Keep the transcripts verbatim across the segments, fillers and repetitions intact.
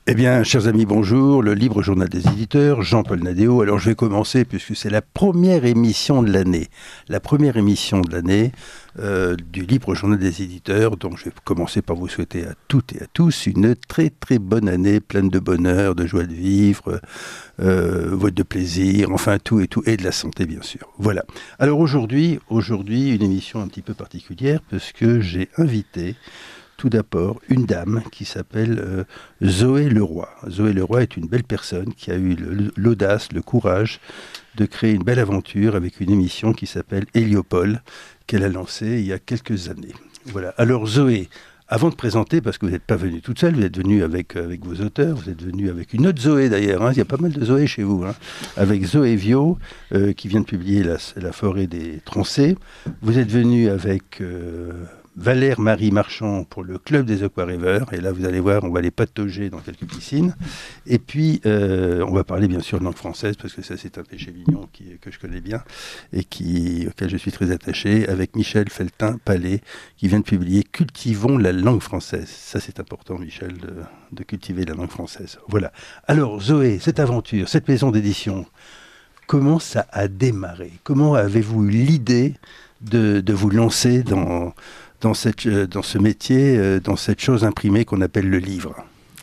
Eh bien, chers amis, bonjour. Le Libre Journal des éditeurs, Jean-Paul Nadéo. Alors, je vais commencer puisque c'est la première émission de l'année. La première émission de l'année euh, du Libre Journal des éditeurs. Donc, je vais commencer par vous souhaiter à toutes et à tous une très, très bonne année, pleine de bonheur, de joie de vivre, euh, de plaisir, enfin tout et tout, et de la santé, bien sûr. Voilà. Alors, aujourd'hui, aujourd'hui, une émission un petit peu particulière parce que j'ai invité tout d'abord une dame qui s'appelle euh, Zoé Leroy. Zoé Leroy est une belle personne qui a eu le, l'audace, le courage de créer une belle aventure avec une émission qui s'appelle Héliopole, qu'elle a lancée il y a quelques années. Voilà. Alors Zoé, avant de présenter, parce que vous n'êtes pas venue toute seule, vous êtes venue avec, avec vos auteurs, vous êtes venue avec une autre Zoé d'ailleurs, hein, il y a pas mal de Zoé chez vous, hein, avec Zoé Viau, euh, qui vient de publier la, la forêt des Troncés. Vous êtes venue avec... Euh, Valère Marie Marchand pour le Club des Aquarivers. Et là, vous allez voir, on va les patauger dans quelques piscines. Et puis, euh, on va parler bien sûr de langue française, parce que ça, c'est un péché mignon qui, que je connais bien et qui, auquel je suis très attaché, avec Michel Feltin-Palais, qui vient de publier « Cultivons la langue française ». Ça, c'est important, Michel, de, de cultiver la langue française. Voilà. Alors, Zoé, cette aventure, cette maison d'édition, comment ça a démarré? Comment avez-vous eu l'idée de, de vous lancer dans... Dans, cette, dans ce métier, dans cette chose imprimée qu'on appelle le livre?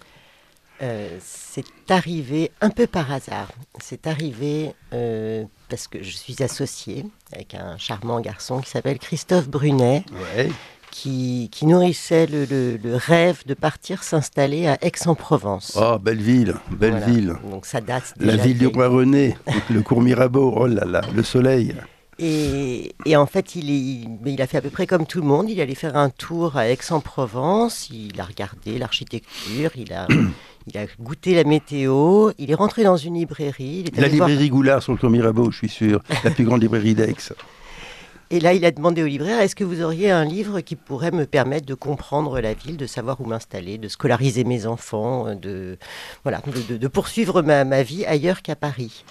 euh, C'est arrivé un peu par hasard. C'est arrivé euh, parce que je suis associée avec un charmant garçon qui s'appelle Christophe Brunet, ouais. qui, qui nourrissait le, le, le rêve de partir s'installer à Aix-en-Provence. Oh, belle ville, belle voilà. ville. Donc ça date déjà. La ville du roi René, le cours Mirabeau, oh là là, le soleil. Et, et en fait, il, est, il a fait à peu près comme tout le monde. Il allait faire un tour à Aix-en-Provence. Il a regardé l'architecture. Il a, il a goûté la météo. Il est rentré dans une librairie. Il est la librairie voir... Goulard sur le cours Mirabeau, je suis sûr. La plus grande librairie d'Aix. Et là, il a demandé au libraire, est-ce que vous auriez un livre qui pourrait me permettre de comprendre la ville, de savoir où m'installer, de scolariser mes enfants, de, voilà, de, de, de poursuivre ma, ma vie ailleurs qu'à Paris.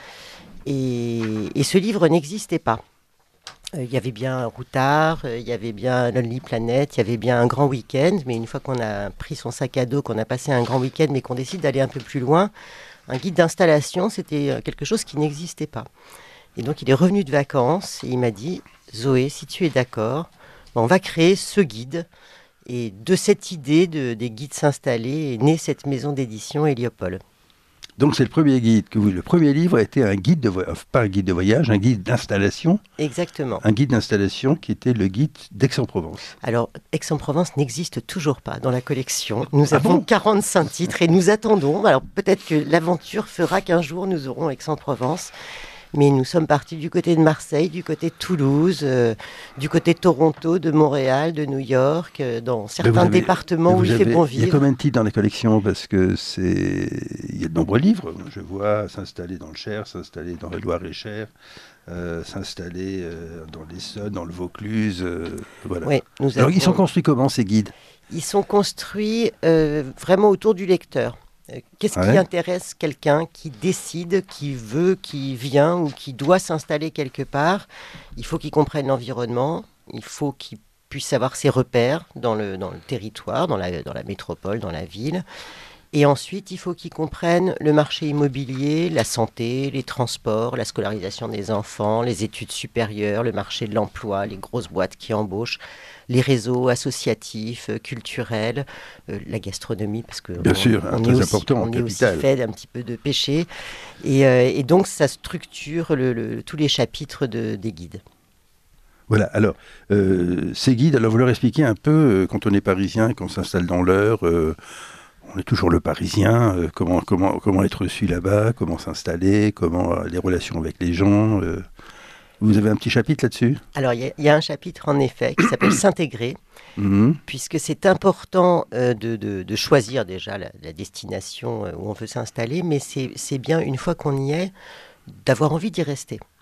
Et, et ce livre n'existait pas. Il euh, y avait bien Routard, il euh, y avait bien Lonely Planet, il y avait bien Un Grand Week-end, mais une fois qu'on a pris son sac à dos, qu'on a passé un grand week-end, mais qu'on décide d'aller un peu plus loin, un guide d'installation, c'était quelque chose qui n'existait pas. Et donc il est revenu de vacances et il m'a dit, Zoé, si tu es d'accord, on va créer ce guide. Et de cette idée de, des guides s'installer est née cette maison d'édition Héliopole. Donc c'est le premier guide que vous. Le premier livre a été un guide de voyage, pas un guide de voyage, un guide d'installation. Exactement. Un guide d'installation qui était le guide d'Aix-en-Provence. Alors Aix-en-Provence n'existe toujours pas dans la collection. Nous ah avons bon quarante-cinq titres et nous attendons. Alors peut-être que l'aventure fera qu'un jour nous aurons Aix-en-Provence. Mais nous sommes partis du côté de Marseille, du côté de Toulouse, euh, du côté de Toronto, de Montréal, de New York, euh, dans certains avez, départements où il avez, fait bon vivre. Il y a combien de titres dans la collection? Parce que c'est, il y a de nombreux livres. Je vois s'installer dans le Cher, s'installer dans le Loir-et-Cher, euh, s'installer euh, dans l'Essonne, dans le Vaucluse. Euh, voilà. Oui, nous Alors avons... ils sont construits comment ces guides? Ils sont construits euh, vraiment autour du lecteur. Qu'est-ce ouais. qui intéresse quelqu'un qui décide, qui veut, qui vient ou qui doit s'installer quelque part? Il faut qu'il comprenne l'environnement, il faut qu'il puisse avoir ses repères dans le, dans le territoire, dans la, dans la métropole, dans la ville. Et ensuite, il faut qu'il comprenne le marché immobilier, la santé, les transports, la scolarisation des enfants, les études supérieures, le marché de l'emploi, les grosses boîtes qui embauchent, les réseaux associatifs, culturels, euh, la gastronomie, parce que Bien on, sûr, on, très est, aussi, important, on est aussi fait d'un petit peu de péché. Et, euh, et donc, ça structure le, le, tous les chapitres de, des guides. Voilà, alors, euh, ces guides, alors vous leur expliquez un peu, euh, quand on est parisien, qu'on s'installe dans l'heure, euh, on est toujours le Parisien, euh, comment, comment, comment être reçu là-bas, comment s'installer, comment euh, les relations avec les gens. Euh. Vous avez un petit chapitre là-dessus? Alors, il y, y a un chapitre, en effet, qui s'appelle « S'intégrer mmh. », puisque c'est important euh, de, de, de choisir déjà la, la destination où on veut s'installer, mais c'est, c'est bien, une fois qu'on y est, d'avoir envie d'y rester.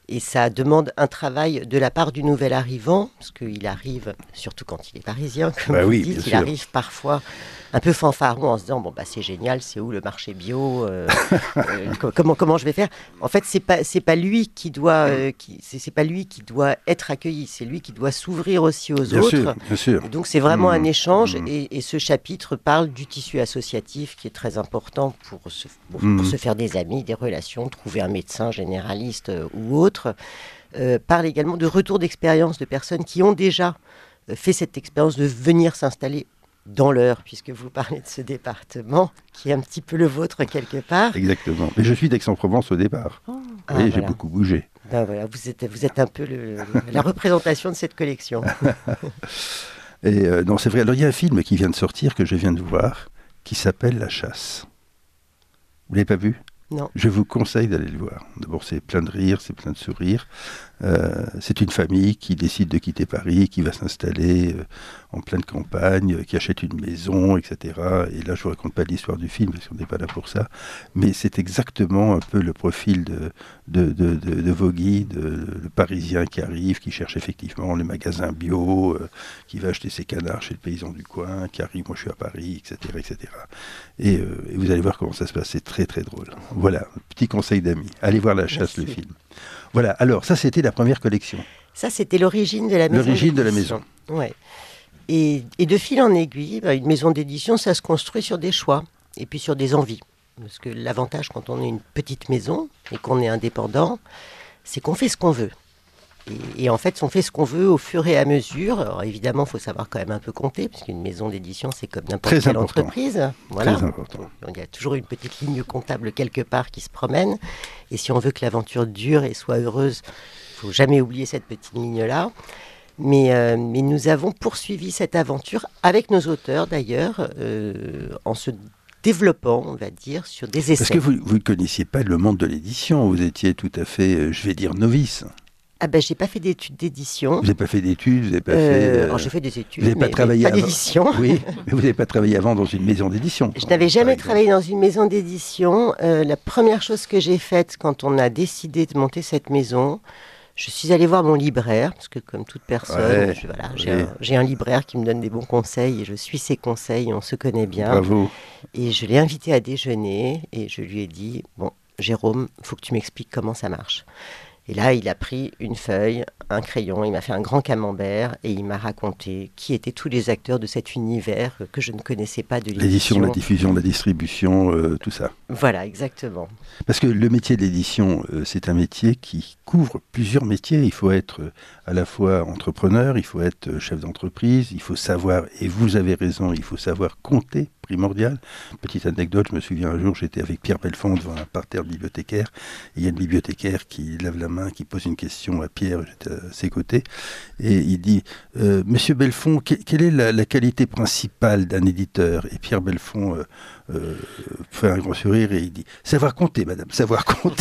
Et ça demande un travail de la part du nouvel arrivant, parce qu'il arrive, surtout quand il est parisien, comme bah vous oui, dites, il sûr. arrive parfois un peu fanfaron en se disant bon bah c'est génial, c'est où le marché bio, euh, euh, comment comment je vais faire. En fait c'est pas c'est pas lui qui doit euh, qui c'est, c'est pas lui qui doit être accueilli, c'est lui qui doit s'ouvrir aussi aux bien autres. Sûr, bien sûr. Et donc c'est vraiment Mmh, un échange mmh. et, et ce chapitre parle du tissu associatif qui est très important pour se pour, Mmh. pour se faire des amis, des relations, trouver un médecin généraliste euh, ou autre. Euh, parle également de retour d'expérience de personnes qui ont déjà euh, fait cette expérience de venir s'installer dans l'Eure, puisque vous parlez de ce département qui est un petit peu le vôtre quelque part. Exactement. Mais je suis d'Aix-en-Provence au départ. Oh. Oui, Ah, j'ai voilà. beaucoup bougé. Ben voilà, vous êtes, vous êtes un peu le, la représentation de cette collection. Et euh, non, c'est vrai. Alors il y a un film qui vient de sortir, que je viens de voir, qui s'appelle La Chasse. Vous l'avez pas vu ? Non. Je vous conseille d'aller le voir. D'abord, c'est plein de rires, c'est plein de sourires. Euh, c'est une famille qui décide de quitter Paris, qui va s'installer euh, en pleine campagne, euh, qui achète une maison, et cetera. Et là, je ne vous raconte pas l'histoire du film, parce qu'on n'est pas là pour ça. Mais c'est exactement un peu le profil de, de, de, de, de vos guides, euh, le Parisien qui arrive, qui cherche effectivement le magasin bio, euh, qui va acheter ses canards chez le paysan du coin, qui arrive, moi je suis à Paris, et cetera. et cetera. Et, euh, et vous allez voir comment ça se passe, c'est très très drôle. Voilà, petit conseil d'amis. Allez voir La Chasse, Merci. le film. Voilà, alors ça c'était la première collection. Ça, c'était l'origine de la maison. L'origine de la d'édition. maison. Ouais. Et, et de fil en aiguille, bah, une maison d'édition, ça se construit sur des choix et puis sur des envies. Parce que l'avantage quand on est une petite maison et qu'on est indépendant, c'est qu'on fait ce qu'on veut. Et, et en fait, on fait ce qu'on veut au fur et à mesure. Alors évidemment, il faut savoir quand même un peu compter, parce qu'une maison d'édition, c'est comme n'importe Très quelle important. entreprise. Voilà. Très important. Il y a toujours une petite ligne comptable quelque part qui se promène. Et si on veut que l'aventure dure et soit heureuse, il ne faut jamais oublier cette petite ligne-là. Mais, euh, mais nous avons poursuivi cette aventure avec nos auteurs, d'ailleurs, euh, en se développant, on va dire, sur des essais. Parce que vous vous ne connaissiez pas le monde de l'édition, vous étiez tout à fait, euh, je vais dire, novice. Ah ben, j'ai pas fait d'études d'édition. Vous n'avez pas fait d'études, vous n'avez pas Euh, fait... euh, alors j'ai fait des études, vous n'avez pas mais, travaillé mais pas avant. d'édition. Oui, mais vous n'avez pas travaillé avant dans une maison d'édition. Je n'avais jamais par exemple. travaillé dans une maison d'édition. Euh, la première chose que j'ai faite quand on a décidé de monter cette maison, je suis allée voir mon libraire, parce que comme toute personne, Ouais, je- voilà, j'ai oui. un, j'ai un libraire qui me donne des bons conseils et je suis ses conseils, on se connaît bien. Bravo. Et je l'ai invité à déjeuner et je lui ai dit, bon, Jérôme, il faut que tu m'expliques comment ça marche. Et là, il a pris une feuille, un crayon, il m'a fait un grand camembert et il m'a raconté qui étaient tous les acteurs de cet univers que je ne connaissais pas de l'édition. L'édition, la diffusion, la distribution, euh, tout ça. Voilà, exactement. Parce que le métier de l'édition, euh, c'est un métier qui couvre plusieurs métiers. Il faut être euh, à la fois entrepreneur, il faut être euh, chef d'entreprise, il faut savoir, et vous avez raison, il faut savoir compter, primordial. Petite anecdote, je me souviens un jour, j'étais avec Pierre Belfond devant un parterre de bibliothécaires, et il y a le bibliothécaire qui lève la main, qui pose une question à Pierre, j'étais à ses côtés, et il dit euh, « Monsieur Belfond, que- quelle est la, la qualité principale d'un éditeur ?» Et Pierre Belfond euh, euh, fait un grand sourire et il dit « Savoir compter, madame, savoir compter !»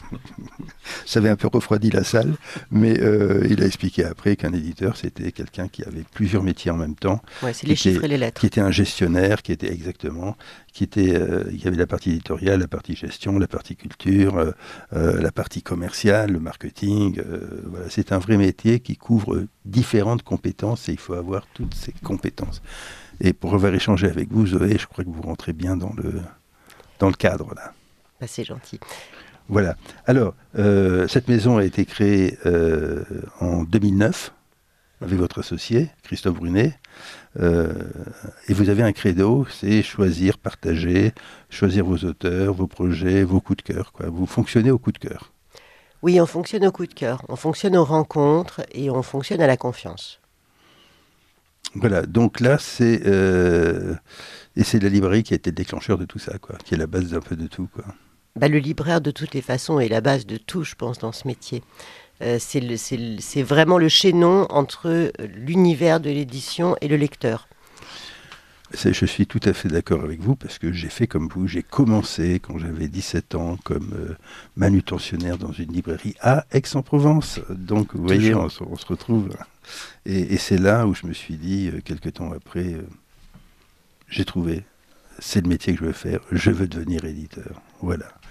Ça avait un peu refroidi la salle, mais euh, il a expliqué après qu'un éditeur, c'était quelqu'un qui avait plusieurs métiers en même temps, Ouais, c'est Qui les chiffres était- et les lettres. qui était un gestionnaire, qui était exactement, qui était, euh, il y avait la partie éditoriale, la partie gestion, la partie culture, euh, euh, la partie commerciale, le marketing. Euh, voilà, c'est un vrai métier qui couvre différentes compétences et il faut avoir toutes ces compétences. Et pour avoir échangé avec vous, Zoé, je crois que vous rentrez bien dans le dans le cadre là. Bah, c'est gentil. Voilà. Alors, euh, cette maison a été créée euh, en deux mille neuf avec votre associé, Christophe Brunet. Euh, et vous avez un credo, c'est choisir, partager, choisir vos auteurs, vos projets, vos coups de cœur, quoi. Vous fonctionnez au coup de cœur. Oui, on fonctionne au coup de cœur, on fonctionne aux rencontres et on fonctionne à la confiance. Voilà, donc là, c'est euh, et c'est la librairie qui a été le déclencheur de tout ça, quoi, qui est la base d'un peu de tout, quoi. Bah, le libraire, de toutes les façons, est la base de tout, je pense, dans ce métier. Euh, c'est, le- c'est le- c'est vraiment le chaînon entre l'univers de l'édition et le lecteur. C'est- Je suis tout à fait d'accord avec vous parce que j'ai fait comme vous. J'ai commencé quand j'avais dix-sept ans comme euh, manutentionnaire dans une librairie à Aix-en-Provence. Donc vous voyez, on, se- on se retrouve. Et, et c'est là où je me suis dit, euh, quelques temps après, euh, j'ai trouvé, c'est le métier que je veux faire, je veux devenir éditeur. Voilà.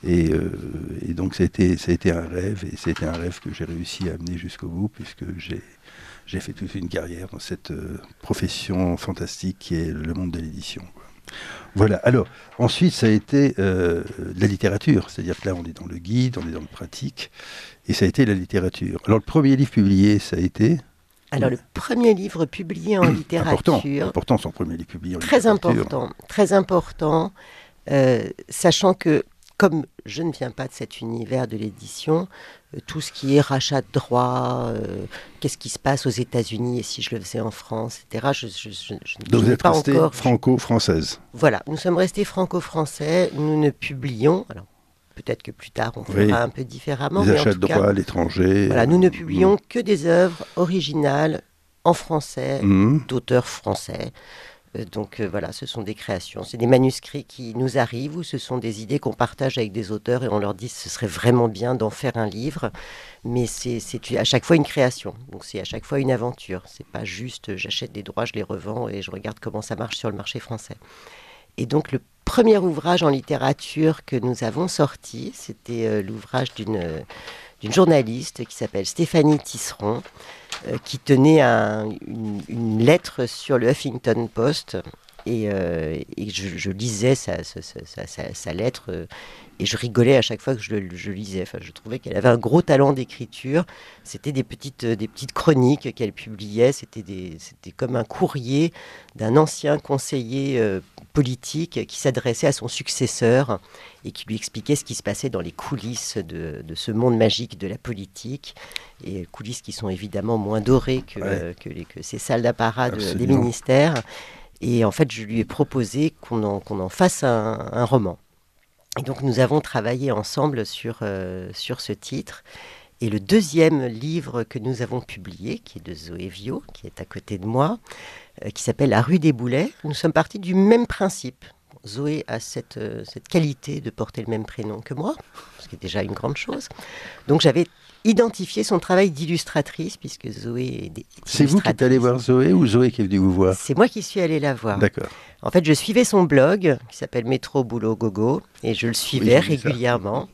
Et, euh, et donc ça a, été, ça a été un rêve, et c'était un rêve que j'ai réussi à amener jusqu'au bout, puisque j'ai, j'ai fait toute une carrière dans cette euh, profession fantastique qui est le monde de l'édition, quoi. Voilà, alors ensuite ça a été euh, la littérature, c'est-à-dire que là on est dans le guide, on est dans le pratique, et ça a été la littérature. Alors le premier livre publié, ça a été... Alors le premier livre publié en littérature... Important, important son premier livre publié en très littérature. Important, très important, euh, sachant que comme je ne viens pas de cet univers de l'édition, euh, tout ce qui est rachat de droits, euh, qu'est-ce qui se passe aux États-Unis et si je le faisais en France, et cetera. Je, je, je, je, Donc je vous êtes pas restée encore... franco-française. Voilà, nous sommes restés franco-français, nous ne publions... Alors, peut-être que plus tard on fera oui. un peu différemment. Les mais achats en tout de droits cas, à l'étranger. Voilà, nous ne euh, publions que des œuvres originales en français, mmh. d'auteurs français. Euh, donc euh, voilà, ce sont des créations. C'est des manuscrits qui nous arrivent ou ce sont des idées qu'on partage avec des auteurs et on leur dit ce serait vraiment bien d'en faire un livre. Mais c'est, c'est à chaque fois une création. Donc c'est à chaque fois une aventure. C'est pas juste j'achète des droits, je les revends et je regarde comment ça marche sur le marché français. Et donc le premier ouvrage en littérature que nous avons sorti, c'était euh, l'ouvrage d'une, euh, d'une journaliste qui s'appelle Stéphanie Tisseron, euh, qui tenait un, une, une lettre sur le Huffington Post. Et, euh, et je, je lisais sa, sa, sa, sa, sa lettre euh, et je rigolais à chaque fois que je, je lisais. Enfin, je trouvais qu'elle avait un gros talent d'écriture. C'était des petites, des petites chroniques qu'elle publiait. C'était, des, c'était comme un courrier d'un ancien conseiller euh, politique qui s'adressait à son successeur et qui lui expliquait ce qui se passait dans les coulisses de, de ce monde magique de la politique. Et coulisses qui sont évidemment moins dorées que, Ouais. euh, que, les, que ces salles d'apparat de, des Absolument. ministères. Et en fait, je lui ai proposé qu'on en, qu'on en fasse un, un roman. Et donc, nous avons travaillé ensemble sur, euh, sur ce titre. Et le deuxième livre que nous avons publié, qui est de Zoé Viau, qui est à côté de moi, euh, qui s'appelle La rue des Boulets, nous sommes partis du même principe. Zoé a cette, euh, cette qualité de porter le même prénom que moi, ce qui est déjà une grande chose. Donc, j'avais identifié son travail d'illustratrice, puisque Zoé est, est C'est vous qui êtes allé voir Zoé ou Zoé qui est venue vous voir? C'est moi qui suis allée la voir. D'accord. En fait, je suivais son blog, qui s'appelle Métro Boulot Gogo, et je le suivais Oui, j'ai vu ça. régulièrement.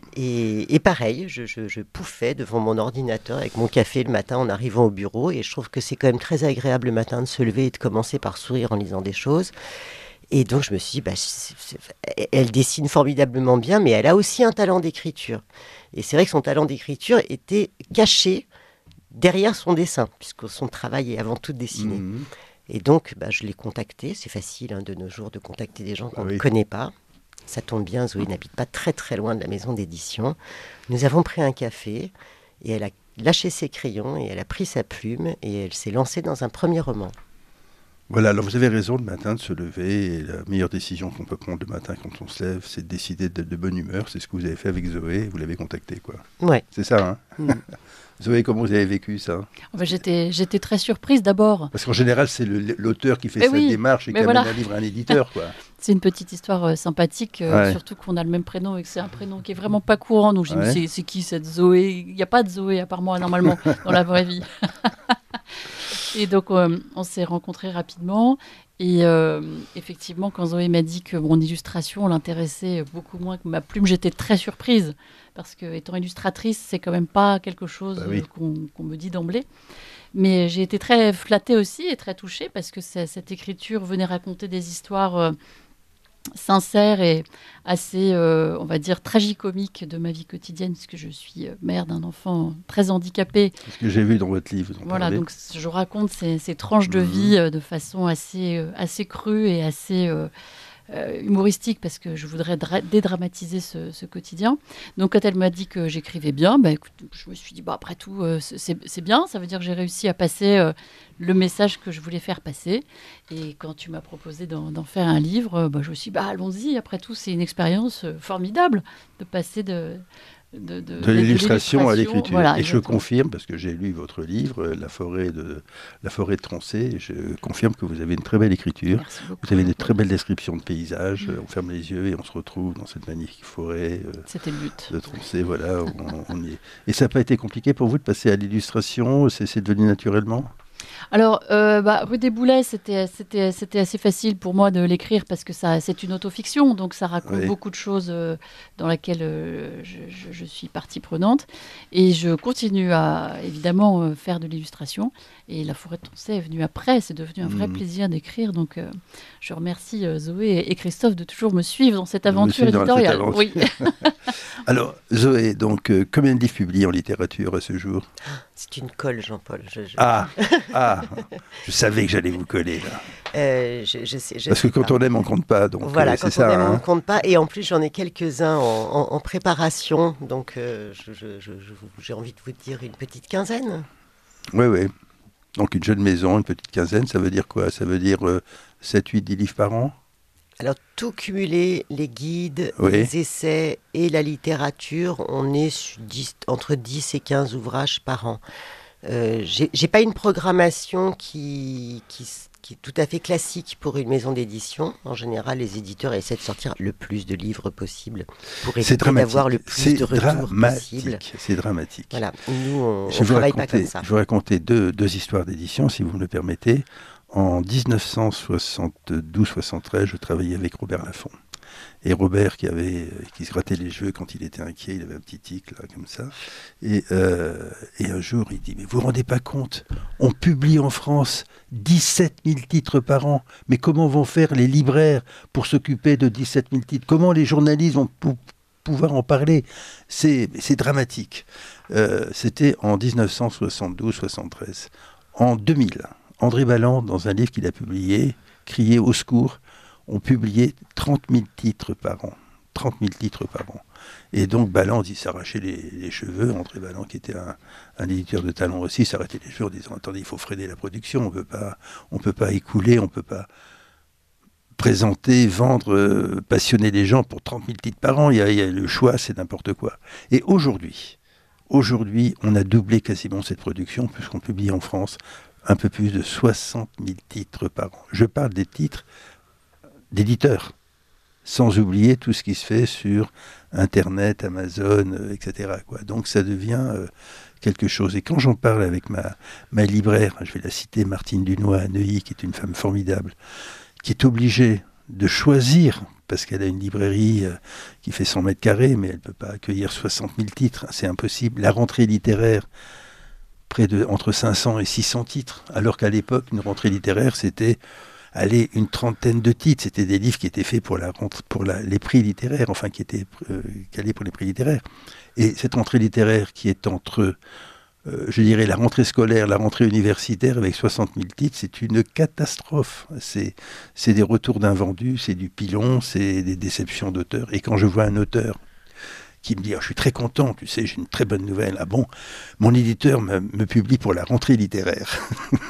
Et, et pareil, je, je, je pouffais devant mon ordinateur avec mon café le matin en arrivant au bureau. Et je trouve que c'est quand même très agréable le matin de se lever et de commencer par sourire en lisant des choses. Et donc je me suis dit, bah, c'est, c'est, elle dessine formidablement bien, mais elle a aussi un talent d'écriture. Et c'est vrai que son talent d'écriture était caché derrière son dessin, puisque son travail est avant tout de dessiner. Mmh. Et donc, bah, je l'ai contactée. C'est facile hein, de nos jours de contacter des gens qu'on Ah ne oui. connaît pas. Ça tombe bien, Zoé n'habite pas très très loin de la maison d'édition. Nous avons pris un café et elle a lâché ses crayons et elle a pris sa plume et elle s'est lancée dans un premier roman. Voilà, alors vous avez raison, le matin de se lever, et la meilleure décision qu'on peut prendre le matin quand on se lève, c'est de décider d'être de bonne humeur. C'est ce que vous avez fait avec Zoé, vous l'avez contactée, quoi. Ouais. C'est ça, hein? Mm. Zoé, comment vous avez vécu ça? Enfin, j'étais, j'étais très surprise d'abord. Parce qu'en général, c'est le, l'auteur qui fait Mais sa oui, démarche et mais qui voilà. amène un livre à un éditeur, quoi. C'est une petite histoire euh, sympathique, euh, Ouais. surtout qu'on a le même prénom et que c'est un prénom qui est vraiment pas courant. Donc j'ai dit, Ouais. mais c'est, c'est qui cette Zoé? Il n'y a pas de Zoé à part moi normalement dans la vraie vie. Et donc euh, on s'est rencontrés rapidement. Et euh, effectivement, quand Zoé m'a dit que mon illustration l'intéressait beaucoup moins que ma plume, j'étais très surprise. Parce que étant illustratrice, c'est quand même pas quelque chose Bah oui. euh, qu'on, qu'on me dit d'emblée. Mais j'ai été très flattée aussi et très touchée parce que c'est- cette écriture venait raconter des histoires euh, sincères et assez, euh, on va dire, tragicomiques de ma vie quotidienne, puisque je suis euh, mère d'un enfant très handicapé. C'est ce que j'ai vu dans votre livre. Vous en Voilà, parlez. donc c- je raconte ces, ces tranches de Mhm. vie euh, de façon assez, euh, assez crue et assez euh, euh, humoristique, parce que je voudrais dra- dédramatiser ce, ce quotidien. Donc quand elle m'a dit que j'écrivais bien, bah, écoute, je me suis dit, bah, après tout, euh, c'est, c'est- c'est bien, ça veut dire que j'ai réussi à passer euh, le message que je voulais faire passer. Et quand tu m'as proposé d'en, d'en faire un livre, euh, bah, je me suis dit, bah, allons-y, après tout, c'est une expérience euh, formidable de passer de... De, de- De l'illustration à l'illustration. l'écriture. Voilà, et je exactement. confirme, parce que j'ai lu votre livre, euh, La forêt de, la forêt de Troncé, et je confirme que vous avez une très belle écriture. Merci beaucoup. Vous avez de très belles descriptions de paysages. euh, On ferme les yeux et on se retrouve dans cette magnifique forêt euh, C'était le but. de Troncé. Voilà, on, on y est. Et ça n'a pas été compliqué pour vous de passer à l'illustration? C'est, c'est devenu naturellement? Alors, euh, bah, Rue des Boulets, c'était, c'était, c'était assez facile pour moi de l'écrire parce que ça, c'est une autofiction, donc ça raconte Oui. beaucoup de choses euh, dans lesquelles euh, je, je- je suis partie prenante. Et je continue à, évidemment, euh, faire de l'illustration. Et La Forêt de Toncey est venue après, c'est devenu un vrai Mhm. plaisir d'écrire. Donc, euh, je remercie euh, Zoé et Christophe de toujours me suivre dans cette De me aventure suivre dans cette éditoriale. aventure. Oui. Alors, Zoé, donc, euh, combien de livres publiés en littérature à ce jour? C'est une colle, Jean-Paul. Je, je- Ah, ah, je savais que j'allais vous coller là. euh, je- je sais- je Parce que sais quand pas. on aime, on compte pas. Donc, Voilà, euh, quand c'est on ça. aime, on ne Hein. compte pas. Et en plus, j'en ai quelques-uns en, en- en préparation. Donc, euh, je- je- je- je vous- j'ai envie de vous dire une petite quinzaine. Oui, oui. Donc, une jeune maison, une petite quinzaine, ça veut dire quoi? Ça veut dire euh, sept, huit, dix livres par an? Alors, tout cumulé, les guides, Oui. les essais et la littérature, on est sur dix entre dix et quinze ouvrages par an. Euh, j'ai j'ai pas une programmation qui, qui, s- qui est tout à fait classique pour une maison d'édition. En général, les éditeurs essaient de sortir le plus de livres possible pour C'est éviter dramatique. d'avoir le plus C'est de retours possible. dramatique. C'est dramatique. Voilà, nous, on Je ne vais vous travaille pas raconter, comme ça. je vais vous raconter deux, deux histoires d'édition, si vous me le permettez. En dix-neuf cent soixante-douze soixante-treize, je travaillais avec Robert Laffont. Et Robert, qui, avait, qui se grattait les cheveux quand il était inquiet, il avait un petit tic, là, comme ça. Et, euh, et un jour, il dit, mais vous vous rendez pas compte, on publie en France dix-sept mille titres par an. Mais comment vont faire les libraires pour s'occuper de dix-sept mille titres? Comment les journalistes vont pou- pouvoir en parler? C'est c'est dramatique. Euh, C'était en dix-neuf cent soixante-douze soixante-treize. En deux mille, André Balland, dans un livre qu'il a publié, Crier au secours, on publiait trente mille titres par an. trente mille titres par an. Et donc Balland, il s'arrachait les, les cheveux. André Balland, qui était un, un éditeur de talent aussi, s'arrêtait les cheveux en disant, attendez, il faut freiner la production, on peut pas, on peut pas écouler, on peut pas présenter, vendre, euh, passionner les gens pour trente mille titres par an. Il y a, il y a le choix, c'est n'importe quoi. Et aujourd'hui, aujourd'hui, on a doublé quasiment cette production, puisqu'on publie en France un peu plus de soixante mille titres par an. Je parle des titres d'éditeurs, sans oublier tout ce qui se fait sur Internet, Amazon, euh, et cetera, quoi. Donc ça devient euh, quelque chose. Et quand j'en parle avec ma, ma libraire, je vais la citer, Martine Dunois à Neuilly, qui est une femme formidable, qui est obligée de choisir, parce qu'elle a une librairie euh, qui fait cent mètres carrés, mais elle ne peut pas accueillir soixante mille titres, c'est impossible. La rentrée littéraire, près de entre cinq cents et six cents titres, alors qu'à l'époque, une rentrée littéraire, c'était allez, une trentaine de titres. C'était des livres qui étaient faits pour, la, pour la, les prix littéraires, enfin qui étaient euh, calés pour les prix littéraires. Et cette rentrée littéraire qui est entre, euh, je dirais, la rentrée scolaire, la rentrée universitaire avec soixante mille titres, c'est une catastrophe. C'est, c'est des retours d'invendus, c'est du pilon, c'est des déceptions d'auteurs. Et quand je vois un auteur qui me dit oh, « je suis très content, tu sais, j'ai une très bonne nouvelle. » Ah bon, mon éditeur me, me publie pour la rentrée littéraire.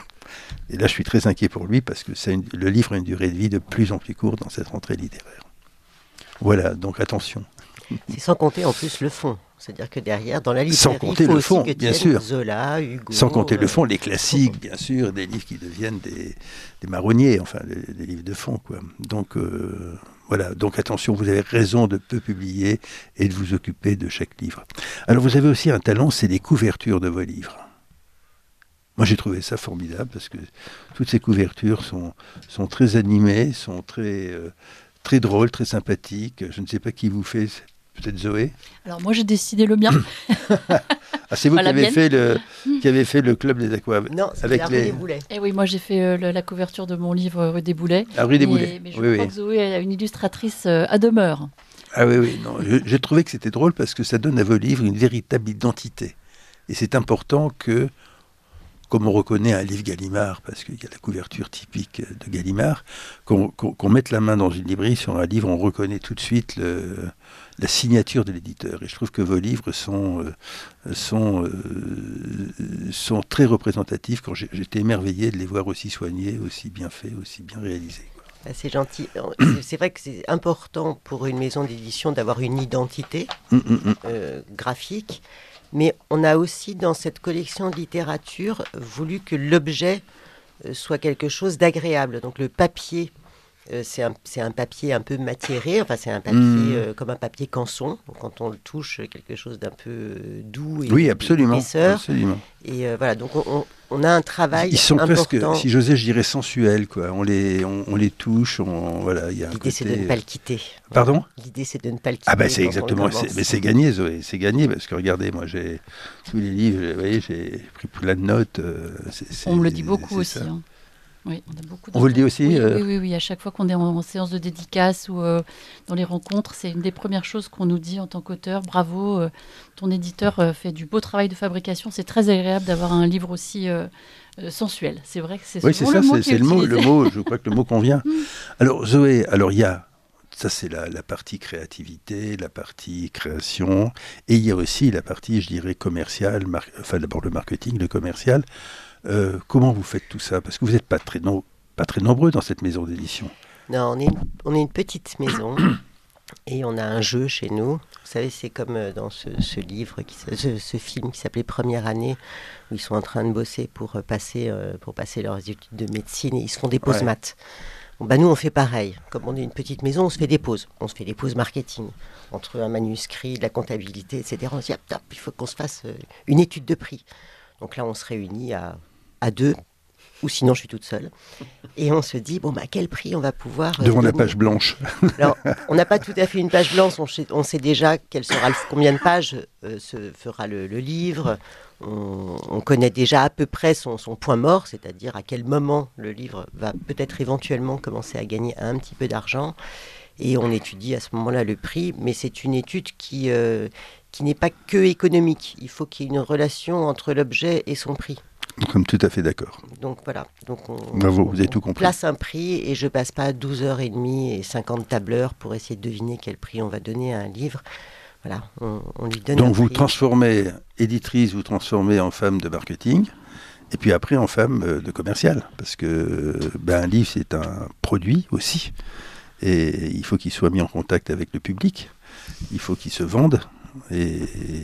Et là, je suis très inquiet pour lui parce que c'est une, le livre a une durée de vie de plus en plus courte dans cette rentrée littéraire. Voilà, donc attention. C'est sans compter en plus le fond. C'est-à-dire que derrière, dans la librairie, sans compter il faut le aussi fond, que bien tiennent sûr. Zola, Hugo. Sans compter euh, le fond, les classiques, bien sûr, des livres qui deviennent des, des marronniers, enfin, des, des livres de fond, quoi. Donc, euh, voilà. Donc, attention, vous avez raison de peu publier et de vous occuper de chaque livre. Alors, vous avez aussi un talent, c'est les couvertures de vos livres. Moi, j'ai trouvé ça formidable parce que toutes ces couvertures sont, sont très animées, sont très, euh, très drôles, très sympathiques. Je ne sais pas qui vous fait, peut-être Zoé. Alors moi, j'ai décidé le mien. Ah, c'est vous Pas qui la avez, mienne. fait le, qui avez fait le club des aquas. Non, c'est avec la rue les... des Boulets. Et oui, moi j'ai fait euh, le- la couverture de mon livre euh, Rue des Boulets. Ah, Rue des Et- Boulets. Mais je Oui, crois oui. que Zoé est une illustratrice euh, à demeure. Ah oui, oui. Non, je- j'ai trouvé que c'était drôle parce que ça donne à vos livres une véritable identité. Et c'est important que, comme on reconnaît un livre Gallimard, parce qu'il y a la couverture typique de Gallimard, qu'on, qu'on, qu'on mette la main dans une librairie sur un livre, on reconnaît tout de suite le, la signature de l'éditeur. Et je trouve que vos livres sont, euh, sont, euh, sont très représentatifs. Quand j'ai, j'étais émerveillé de les voir aussi soignés, aussi bien faits, aussi bien réalisés. Quoi. Ah, c'est gentil. C'est- C'est vrai que c'est important pour une maison d'édition d'avoir une identité Hum, hum, hum. euh, graphique, mais on a aussi dans cette collection de littérature voulu que l'objet euh, soit quelque chose d'agréable. Donc le papier, euh, c'est un, c'est un papier un peu matiéré, enfin c'est un papier Mmh. euh, comme un papier canson. Donc, quand on le touche, quelque chose d'un peu euh, doux et Oui, absolument. d'épaisseur. absolument. Et euh, voilà, donc on, on, on a un travail Ils sont important. presque, si j'osais, je dirais sensuels, quoi. On les, on, on les touche, on, voilà, il y a un L'idée, côté... c'est de ne pas le quitter. Pardon ? L'idée, c'est de ne pas le quitter. Ah ben c'est quand exactement, on commence. c'est, mais c'est gagné, Zoé, c'est gagné, parce que regardez, moi j'ai tous les livres, vous voyez, j'ai pris plein de notes. Euh, c'est, c'est, On me le dit beaucoup c'est aussi. ça. Hein. Oui, on, a beaucoup On vous le dit aussi oui, euh... oui, oui, oui, à chaque fois qu'on est en, en séance de dédicace ou euh, dans les rencontres, c'est une des premières choses qu'on nous dit en tant qu'auteur. Bravo, euh, ton éditeur euh, fait du beau travail de fabrication. C'est très agréable d'avoir un livre aussi euh, euh, sensuel. C'est vrai que c'est souvent oui, c'est ça, le mot c'est, qui c'est est le mot, utilisé. le mot, je crois que le mot convient. Alors Zoé, alors il y a, ça c'est la, la partie créativité, la partie création, et il y a aussi la partie, je dirais, commerciale, mar- enfin d'abord le marketing, le commercial. Euh, comment vous faites tout ça ? Parce que vous n'êtes pas très nombreux. Pas très nombreux dans cette maison d'édition. Non, on est une, on est une petite maison et on a un jeu chez nous. Vous savez, c'est comme dans ce, ce livre, qui, ce, ce film qui s'appelait Première année, où ils sont en train de bosser pour passer, euh, pour passer leurs études de médecine et ils se font des pauses Ouais. maths. Bon, bah nous, on fait pareil. Comme on est une petite maison, on se fait des pauses. On se fait des pauses marketing. Entre un manuscrit, de la comptabilité, et cetera. On se dit, hop, hop, il faut qu'on se fasse une étude de prix. Donc là, on se réunit à, à deux. Ou sinon, je suis toute seule. Et on se dit, bon, bah, quel prix on va pouvoir... Euh, Devant donner. la page blanche. Alors, on n'a pas tout à fait une page blanche. On sait, on sait déjà quel sera le, combien de pages euh, se fera le, le livre. On, on connaît déjà à peu près son, son point mort, c'est-à-dire à quel moment le livre va peut-être éventuellement commencer à gagner un petit peu d'argent. Et on étudie à ce moment-là le prix. Mais c'est une étude qui, euh, qui n'est pas que économique. Il faut qu'il y ait une relation entre l'objet et son prix. Nous sommes tout à fait d'accord. Donc voilà. Donc on, Bravo, on, vous avez tout compris. place un prix et je passe pas douze heures trente et cinquante tableurs pour essayer de deviner quel prix on va donner à un livre. Voilà, on, on lui donne Donc un vous prix. transformez, éditrice, vous transformez en femme de marketing, et puis après en femme euh, de commercial. Parce que ben, un livre, c'est un produit aussi. Et il faut qu'il soit mis en contact avec le public. Il faut qu'il se vende. Et,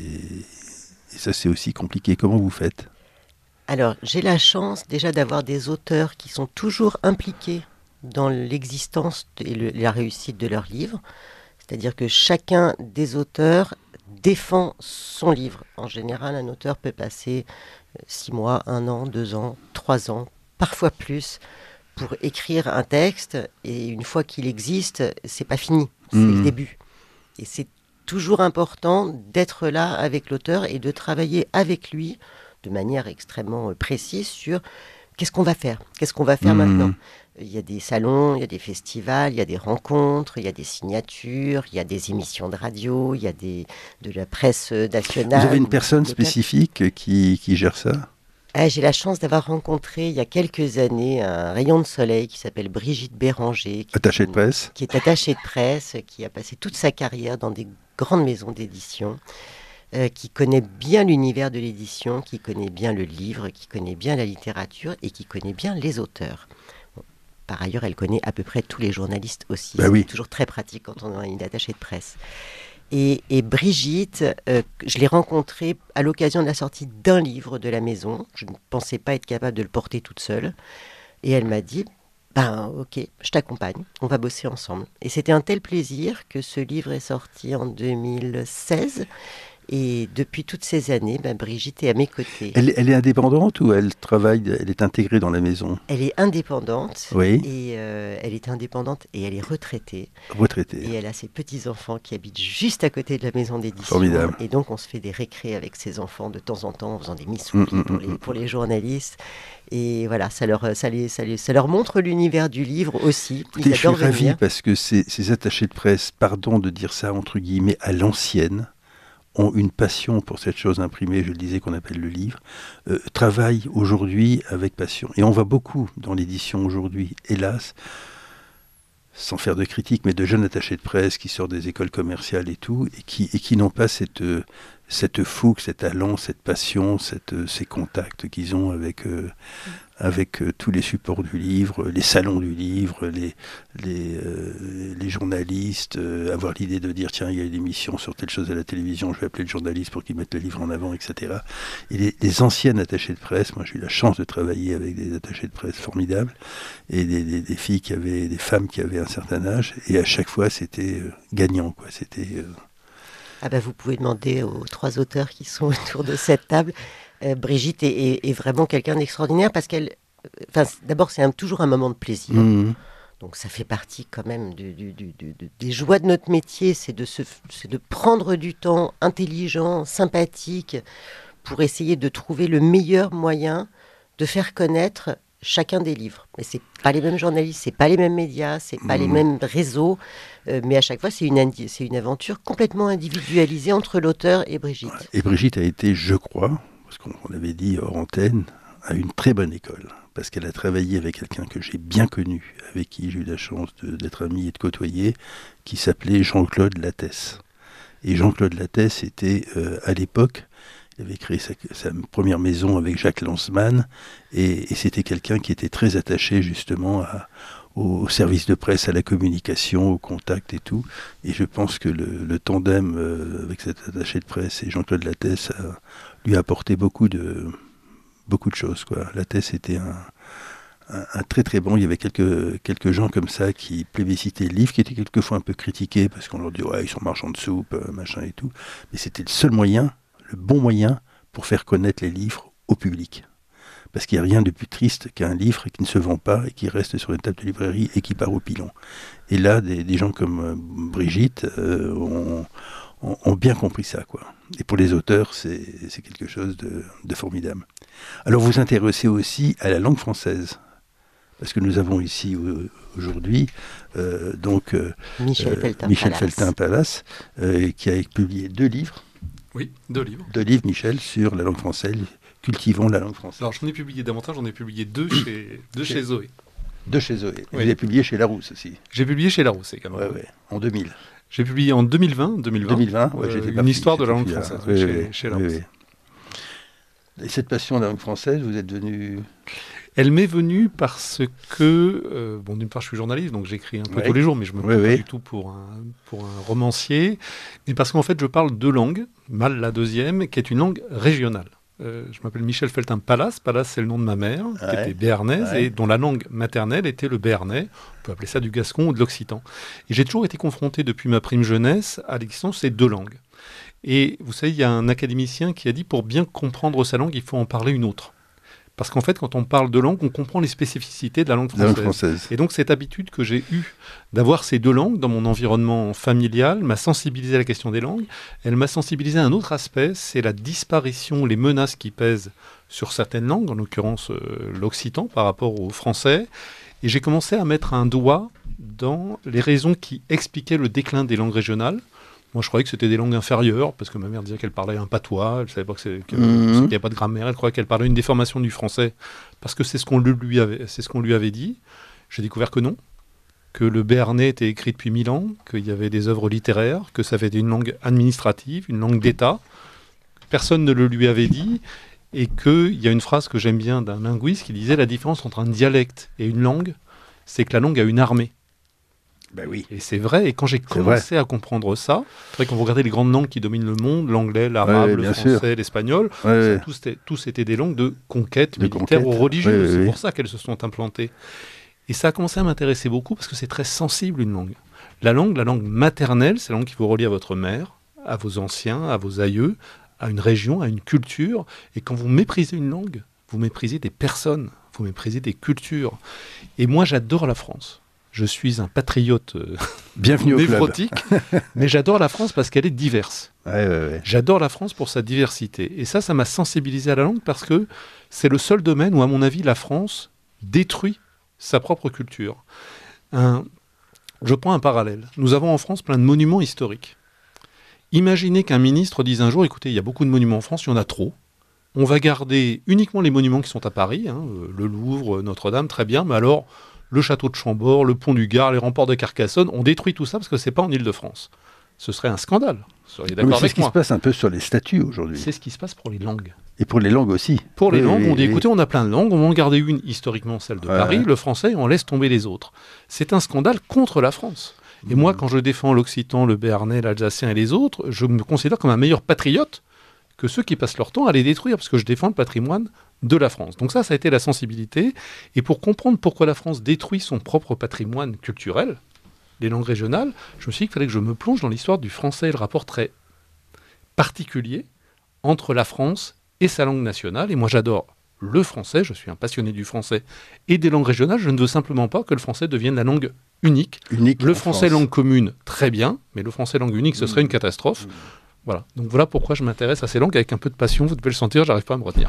et ça, c'est aussi compliqué. Comment vous faites ? Alors, j'ai la chance déjà d'avoir des auteurs qui sont toujours impliqués dans l'existence et le, la réussite de leur livre. C'est-à-dire que chacun des auteurs défend son livre. En général, un auteur peut passer six mois, un an, deux ans, trois ans, parfois plus, pour écrire un texte. Et une fois qu'il existe, c'est pas fini, c'est mmh. le début. Et c'est toujours important d'être là avec l'auteur et de travailler avec lui de manière extrêmement précise sur qu'est-ce qu'on va faire, qu'est-ce qu'on va faire mmh. maintenant. Il y a des salons, il y a des festivals, il y a des rencontres, il y a des signatures, il y a des émissions de radio, il y a des, de la presse nationale. Vous avez une personne spécifique qui, qui gère ça ? ah, J'ai la chance d'avoir rencontré il y a quelques années un rayon de soleil qui s'appelle Brigitte Béranger. Qui attachée est, de presse. Qui est attachée de presse, qui a passé toute sa carrière dans des grandes maisons d'édition. Euh, qui connaît bien l'univers de l'édition, qui connaît bien le livre, qui connaît bien la littérature et qui connaît bien les auteurs. Bon, par ailleurs, elle connaît à peu près tous les journalistes aussi. Bah c'est oui. toujours très pratique quand on a une attachée de presse. Et, et Brigitte, euh, je l'ai rencontrée à l'occasion de la sortie d'un livre de la maison. Je ne pensais pas être capable de le porter toute seule. Et elle m'a dit, ben ok, je t'accompagne, on va bosser ensemble. Et c'était un tel plaisir que ce livre est sorti en deux mille seize. Et depuis toutes ces années, ben Brigitte est à mes côtés. Elle, elle est indépendante ou elle travaille, elle est intégrée dans la maison ? Elle est indépendante. Oui. Et euh, elle est indépendante et elle est retraitée. Retraitée. Et elle a ses petits-enfants qui habitent juste à côté de la maison d'édition. Formidable. Et donc on se fait des récrés avec ses enfants de temps en temps en faisant des missions mmh, pour, mmh, les, pour les journalistes. Et voilà, ça leur, ça les, ça les, ça leur montre l'univers du livre aussi. Écoutez, je suis ravi venir. Parce que ces, ces attachés de presse, pardon de dire ça entre guillemets, à l'ancienne, ont une passion pour cette chose imprimée, je le disais, qu'on appelle le livre, euh, travaillent aujourd'hui avec passion. Et on voit beaucoup dans l'édition aujourd'hui, hélas, sans faire de critique, mais de jeunes attachés de presse qui sortent des écoles commerciales et tout, et qui, et qui n'ont pas cette, euh, cette fougue, cet talent, cette passion, cette, euh, ces contacts qu'ils ont avec, euh, avec euh, tous les supports du livre, les salons du livre, les, les, euh, les journalistes, euh, avoir l'idée de dire tiens, il y a une émission sur telle chose à la télévision, je vais appeler le journaliste pour qu'il mette le livre en avant, et cetera. Et les, les anciennes attachées de presse, moi j'ai eu la chance de travailler avec des attachés de presse formidables, et des, des, des filles qui avaient, des femmes qui avaient un certain âge, et à chaque fois c'était euh, gagnant, quoi. C'était... Euh... Ah ben vous pouvez demander aux trois auteurs qui sont autour de cette table. Euh, Brigitte est, est, est vraiment quelqu'un d'extraordinaire parce qu'elle... Enfin, d'abord, c'est un, toujours un moment de plaisir. Mmh. Donc ça fait partie quand même du, du, du, du, des joies de notre métier, c'est de, se, c'est de prendre du temps intelligent, sympathique, pour essayer de trouver le meilleur moyen de faire connaître chacun des livres. Mais c'est pas les mêmes journalistes, c'est pas les mêmes médias, c'est pas mmh. les mêmes réseaux, euh, mais à chaque fois c'est une, indi- c'est une aventure complètement individualisée entre l'auteur et Brigitte. Et Brigitte a été, je crois, parce qu'on avait dit hors antenne, à une très bonne école. Parce qu'elle a travaillé avec quelqu'un que j'ai bien connu, avec qui j'ai eu la chance de, d'être ami et de côtoyer, qui s'appelait Jean-Claude Lattès. Et Jean-Claude Lattès était, euh, à l'époque, il avait créé sa, sa première maison avec Jacques Lanzmann, et, et c'était quelqu'un qui était très attaché justement à, au, au service de presse, à la communication, au contact et tout. Et je pense que le, le tandem euh, avec cet attaché de presse et Jean-Claude Lattès a, lui a apporté beaucoup de... beaucoup de choses, quoi. Lattès était un, un, un très très bon. Il y avait quelques, quelques gens comme ça qui plébiscitaient le livre, qui étaient quelquefois un peu critiqués parce qu'on leur dit ouais, ils sont marchands de soupe, euh, machin et tout. Mais c'était le seul moyen, le bon moyen pour faire connaître les livres au public. Parce qu'il n'y a rien de plus triste qu'un livre qui ne se vend pas et qui reste sur une table de librairie et qui part au pilon. Et là, des, des gens comme euh, Brigitte euh, ont, ont, ont bien compris ça, quoi. Et pour les auteurs, c'est, c'est quelque chose de, de formidable. Alors vous vous intéressez aussi à la langue française, parce que nous avons ici aujourd'hui euh, donc euh, Michel Feltin Michel Pallas, Feltin Pallas euh, qui a publié deux livres. Oui, deux livres. Deux livres, Michel, sur la langue française, cultivons la langue française. Alors j'en ai publié davantage, j'en ai publié deux chez, deux chez, chez Zoé. Deux chez Zoé. Oui. Vous avez publié chez Larousse aussi. J'ai publié chez Larousse également. Ouais, ouais, en deux mille. J'ai publié en deux mille vingt, deux mille vingt, deux mille vingt ouais, euh, j'étais une parti, histoire de la langue là. française Oui, chez, oui, chez oui, Larousse. oui. Et cette passion de la langue française, vous êtes devenu... Elle m'est venue parce que, euh, bon, d'une part, je suis journaliste, donc j'écris un peu ouais. tous les jours, mais je me prends oui, pas oui. du tout pour un, pour un romancier. Et parce qu'en fait, je parle deux langues, mal la deuxième, qui est une langue régionale. Euh, je m'appelle Michel Feltin Pallas. Pallas, c'est le nom de ma mère, ouais. qui était béarnaise, ouais. et dont la langue maternelle était le béarnais. On peut appeler ça du gascon ou de l'occitan. Et j'ai toujours été confronté depuis ma prime jeunesse à l'existence de ces deux langues. Et vous savez, il y a un académicien qui a dit, pour bien comprendre sa langue, il faut en parler une autre. Parce qu'en fait, quand on parle de langue, on comprend les spécificités de la langue française. La langue française. Et donc, cette habitude que j'ai eue d'avoir ces deux langues dans mon environnement familial m'a sensibilisé à la question des langues. Elle m'a sensibilisé à un autre aspect, c'est la disparition, les menaces qui pèsent sur certaines langues, en l'occurrence euh, l'occitan par rapport au français. Et j'ai commencé à mettre un doigt dans les raisons qui expliquaient le déclin des langues régionales. Moi, je croyais que c'était des langues inférieures, parce que ma mère disait qu'elle parlait un patois, elle ne savait pas qu'il mmh. n'y avait pas de grammaire, elle croyait qu'elle parlait une déformation du français, parce que c'est ce qu'on lui avait, c'est ce qu'on lui avait dit. J'ai découvert que non, que le béarnais était écrit depuis mille ans, qu'il y avait des œuvres littéraires, que ça avait été une langue administrative, une langue d'État. Personne ne le lui avait dit, et qu'il y a une phrase que j'aime bien d'un linguiste qui disait « La différence entre un dialecte et une langue, c'est que la langue a une armée ». Ben oui. Et c'est vrai, et quand j'ai commencé à comprendre ça, c'est vrai quand vous regardez les grandes langues qui dominent le monde, l'anglais, l'arabe, ouais, le français, sûr. l'espagnol, ouais, tous, étaient, tous étaient des langues de conquête de militaire conquête. ou religieuse, ouais, c'est ouais. pour ça qu'elles se sont implantées. Et ça a commencé à m'intéresser beaucoup parce que c'est très sensible une langue. La langue, la langue maternelle, c'est la langue qui vous relie à votre mère, à vos anciens, à vos aïeux, à une région, à une culture. Et quand vous méprisez une langue, vous méprisez des personnes, vous méprisez des cultures. Et moi, j'adore la France. Je suis un patriote euh, Bienvenue au névrotique, mais j'adore la France parce qu'elle est diverse. Ouais, ouais, ouais. J'adore la France pour sa diversité. Et ça, ça m'a sensibilisé à la langue parce que c'est le seul domaine où, à mon avis, la France détruit sa propre culture. Un... Je prends un parallèle. Nous avons en France plein de monuments historiques. Imaginez qu'un ministre dise un jour, écoutez, il y a beaucoup de monuments en France, il y en a trop. On va garder uniquement les monuments qui sont à Paris, hein, le Louvre, Notre-Dame, très bien, mais alors... le château de Chambord, le pont du Gard, les remparts de Carcassonne, on détruit tout ça parce que c'est pas en Île-de-France. Ce serait un scandale. Vous seriez d'accord mais c'est avec ce qui moi. se passe un peu sur les statues aujourd'hui. C'est ce qui se passe pour les langues. Et pour les langues aussi. Pour les oui, langues, oui, on dit, oui. écoutez, on a plein de langues, on va en garder une, historiquement celle de ouais. Paris, le français, et on laisse tomber les autres. C'est un scandale contre la France. Et mmh. moi, quand je défends l'occitan, le béarnais, l'alsacien et les autres, je me considère comme un meilleur patriote que ceux qui passent leur temps à les détruire, parce que je défends le patrimoine de la France. Donc ça, ça a été la sensibilité. Et pour comprendre pourquoi la France détruit son propre patrimoine culturel, les langues régionales, je me suis dit qu'il fallait que je me plonge dans l'histoire du français et le rapport très particulier entre la France et sa langue nationale. Et moi, j'adore le français, je suis un passionné du français et des langues régionales. Je ne veux simplement pas que le français devienne la langue unique. Unique le français France. langue commune, très bien, mais le français langue unique, ce serait une catastrophe. Mmh. Voilà. Donc voilà pourquoi je m'intéresse à ces langues avec un peu de passion. Vous devez le sentir, j'arrive pas à me retenir.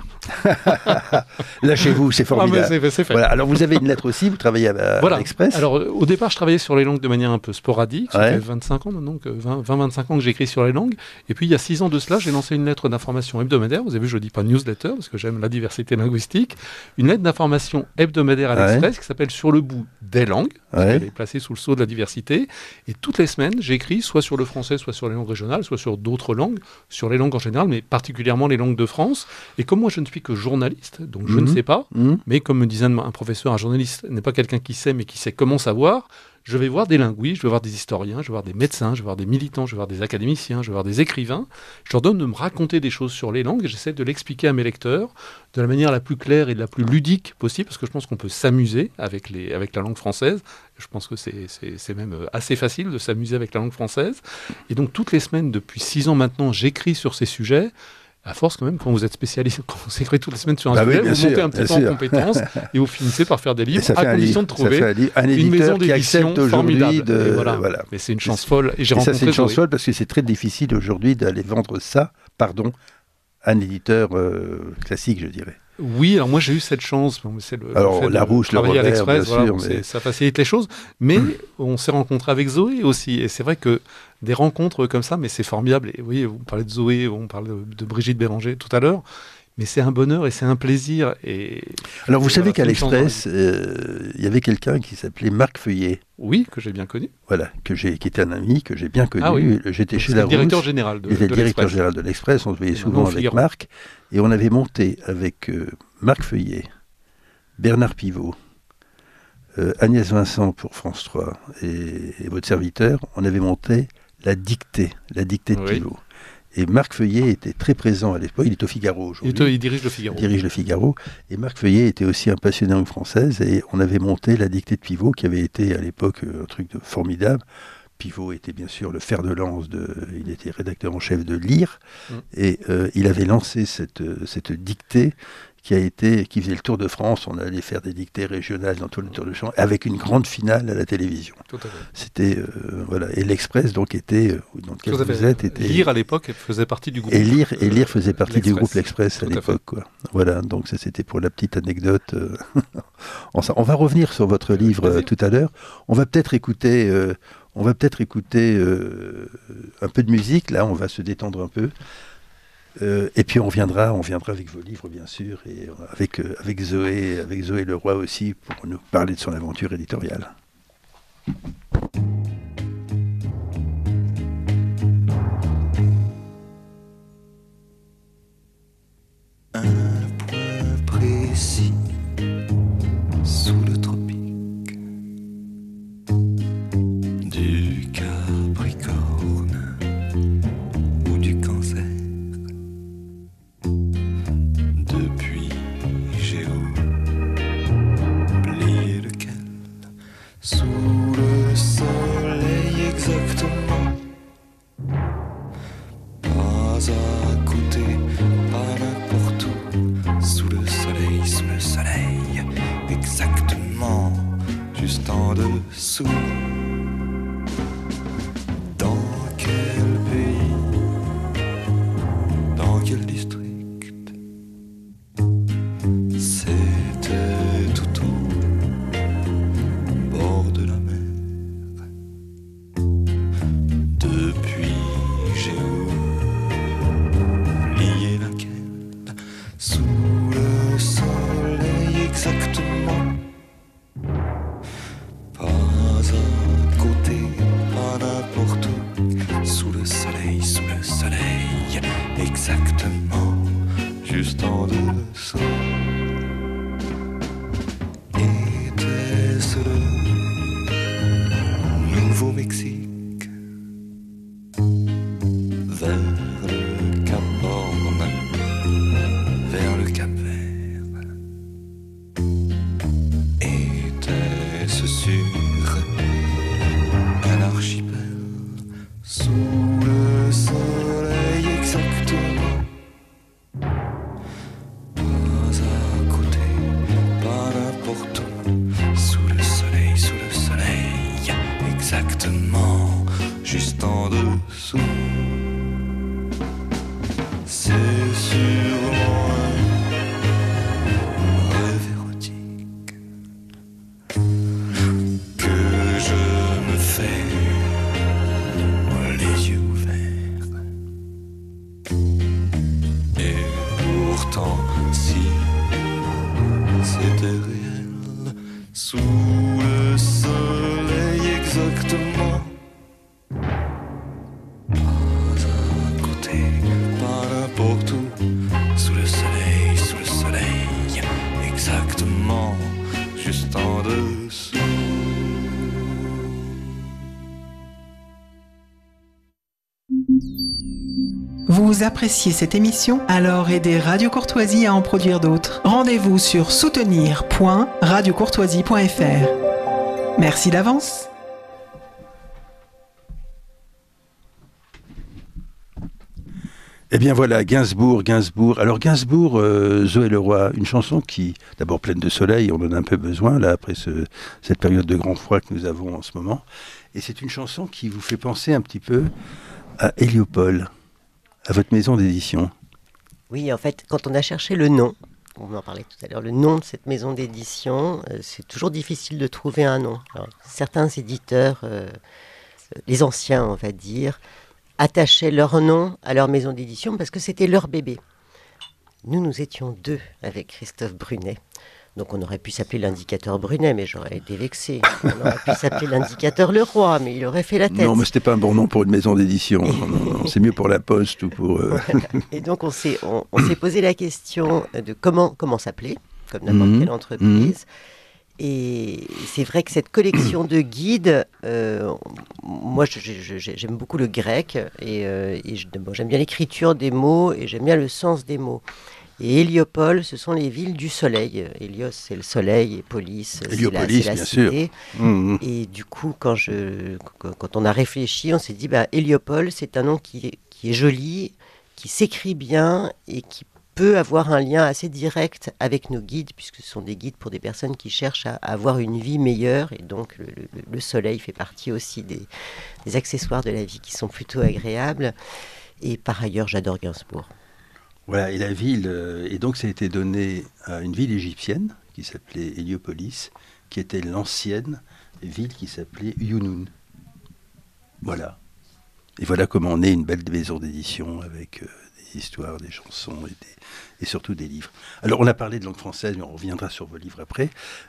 Lâchez-vous, c'est formidable. Ah, mais c'est, c'est fait. Voilà. Alors vous avez une lettre aussi, vous travaillez à, à Voilà. l'Express. Alors euh, au départ, je travaillais sur les langues de manière un peu sporadique. Ça Ouais. fait vingt-cinq ans maintenant, que vingt à vingt-cinq ans que j'écris sur les langues. Et puis il y a six ans de cela, j'ai lancé une lettre d'information hebdomadaire. Vous avez vu, je ne dis pas newsletter parce que j'aime la diversité linguistique. Une lettre d'information hebdomadaire à l'Express Ouais. qui s'appelle Sur le bout des langues. Ouais. Elle est placée sous le sceau de la diversité. Et toutes les semaines, j'écris soit sur le français, soit sur les langues régionales, soit sur d'autres langues, sur les langues en général, mais particulièrement les langues de France. Et comme moi, je ne suis que journaliste, donc je Mhm. ne sais pas, Mmh. mais comme me disait un un professeur, un journaliste n'est pas quelqu'un qui sait, mais qui sait comment savoir, je vais voir des linguistes, je vais voir des historiens, je vais voir des médecins, je vais voir des militants, je vais voir des académiciens, je vais voir des écrivains. Je leur donne de me raconter des choses sur les langues et j'essaie de l'expliquer à mes lecteurs de la manière la plus claire et la plus ludique possible, parce que je pense qu'on peut s'amuser avec, les, avec la langue française. Je pense que c'est, c'est, c'est même assez facile de s'amuser avec la langue française. Et donc toutes les semaines, depuis six ans maintenant, j'écris sur ces sujets. À force, quand même, quand vous êtes spécialiste, quand vous écrivez toutes les semaines sur un Bah oui, sujet, bien vous sûr, montez un petit bien peu en sûr. compétence et vous finissez par faire des Et livres ça à fait un condition livre, de ça fait trouver un, livre, un une éditeur maison qui d'édition accepte aujourd'hui formidable. de Et voilà. voilà. Mais c'est une Et chance c'est- folle. Et j'ai Et ça, rencontré c'est une chance Zoé. folle parce que c'est très difficile aujourd'hui d'aller vendre ça, pardon, à un éditeur euh, classique, je dirais. Oui, alors moi j'ai eu cette chance. Bon, c'est le, Alors, le fait Larousse, de le travailler à Revers, l'Express, bien voilà, sûr, bon, mais- c'est- ça facilite les choses. Mais on s'est rencontrés avec Zoé aussi. Et c'est vrai que des rencontres comme ça, mais c'est formidable. Et oui, vous parlez de Zoé, on parle de, de Brigitte Béranger tout à l'heure. Mais c'est un bonheur et c'est un plaisir. Et Alors, vous et savez voilà, qu'à c'est une chance dans la l'Express, euh, il y avait quelqu'un qui s'appelait Marc Feuillet, oui, que j'ai bien connu. voilà, que j'ai, qui était un ami, que j'ai bien connu. Ah oui. J'étais chez C'est le Larousse. directeur général de, Il était de directeur l'Express. général de l'Express, on se voyait Et souvent maintenant au avec Figaro. Marc, et on avait monté avec euh, Marc Feuillet, Bernard Pivot, euh, Agnès Vincent pour France trois et, et votre serviteur, on avait monté la dictée, la dictée de Oui. Pivot. Et Marc Feuillet était très présent à l'époque, il est au Figaro Il, aujourd'hui. te- il dirige le Figaro. Il dirige le Figaro. Et Marc Feuillet était aussi un passionné de langue française. Et on avait monté la dictée de Pivot, qui avait été à l'époque euh, un truc de formidable. Pivot était bien sûr le fer de lance, de, il était rédacteur en chef de Lire. Mm. Et euh, il avait lancé cette, euh, cette dictée qui a été, qui faisait le tour de France. On allait faire des dictées régionales dans tout le tour de champ, avec une grande finale à la télévision. Tout à fait. C'était, euh, voilà. Et l'Express, donc, était, euh, dans lequel Tout à vous fait. êtes, était... Lire à l'époque faisait partie du groupe. Et Lire, et Lire euh, faisait partie du l'Express. groupe L'Express à Tout à l'époque, quoi. Voilà, donc ça c'était pour la petite anecdote. euh. on, sa- on va revenir sur votre livre euh, plaisir. tout à l'heure. On va peut-être écouter, euh, on va peut-être écouter euh, un peu de musique. Là, on va se détendre un peu. Euh, et puis on viendra, on viendra avec vos livres bien sûr, et euh, avec euh, avec Zoé, avec Zoé Leroy aussi pour nous parler de son aventure éditoriale. Un point précis sous le tropique du Capricorne ou du Cancer. Depuis j'ai oublié lequel, sous le soleil exactement, pas à côté, pas n'importe où, sous le soleil, sous le soleil, exactement, juste en dessous. Dans quel pays, dans quel district, c'était tout au bord de la mer. Depuis j'ai oublié laquelle, sous le soleil exactement, pas à côté, pas n'importe où, sous le soleil, sous le soleil exactement, juste en dessous. Était-ce le Nouveau-Mexique, vers le Cap Horn, vers le Cap Vert? Était-ce sur un archipel, sous le soleil exactement, Vous appréciez cette émission? Alors aidez Radio Courtoisie à en produire d'autres. Rendez-vous sur soutenir point radio courtoisie point f r. Merci d'avance. Eh bien voilà, Gainsbourg, Gainsbourg. Alors Gainsbourg, euh, Zoé Leroy, une chanson qui, d'abord pleine de soleil, on en a un peu besoin là après ce, cette période de grand froid que nous avons en ce moment. Et c'est une chanson qui vous fait penser un petit peu à Héliopole, à votre maison d'édition. Oui, en fait, quand on a cherché le nom, on en parlait tout à l'heure, le nom de cette maison d'édition, euh, c'est toujours difficile de trouver un nom. Alors, certains éditeurs, euh, les anciens on va dire, attachaient leur nom à leur maison d'édition parce que c'était leur bébé. Nous, nous étions deux avec Christophe Brunet. Donc on aurait pu s'appeler l'indicateur Brunet, mais j'aurais été vexé. On aurait pu s'appeler l'indicateur Leroy, mais il aurait fait la tête. Non, mais c'était pas un bon nom pour une maison d'édition. Non, non, non, c'est mieux pour la Poste ou pour... Euh... Voilà. Et donc on s'est, on, on s'est posé la question de comment, comment s'appeler, comme n'importe mmh, quelle entreprise. Mmh. Et c'est vrai que cette collection de guides, euh, moi je, je, je, j'aime beaucoup le grec, et, euh, et je, bon, j'aime bien l'écriture des mots, et j'aime bien le sens des mots. Et Héliopole, ce sont les villes du soleil. Hélios, c'est le soleil, et Polis, c'est la, c'est la bien cité. Sûr. Mmh. Et du coup, quand, je, quand on a réfléchi, on s'est dit, bah, Héliopole, c'est un nom qui est, qui est joli, qui s'écrit bien et qui peut avoir un lien assez direct avec nos guides, puisque ce sont des guides pour des personnes qui cherchent à avoir une vie meilleure. Et donc, le, le, le soleil fait partie aussi des, des accessoires de la vie qui sont plutôt agréables. Et par ailleurs, j'adore Gainsbourg. Voilà, et la ville, euh, et donc ça a été donné à une ville égyptienne qui s'appelait Héliopolis, qui était l'ancienne ville qui s'appelait Uyunoun. Voilà. Et voilà comment on est une belle maison d'édition avec euh, des histoires, des chansons et, des, et surtout des livres. Alors on a parlé de langue française, mais on reviendra sur vos livres après.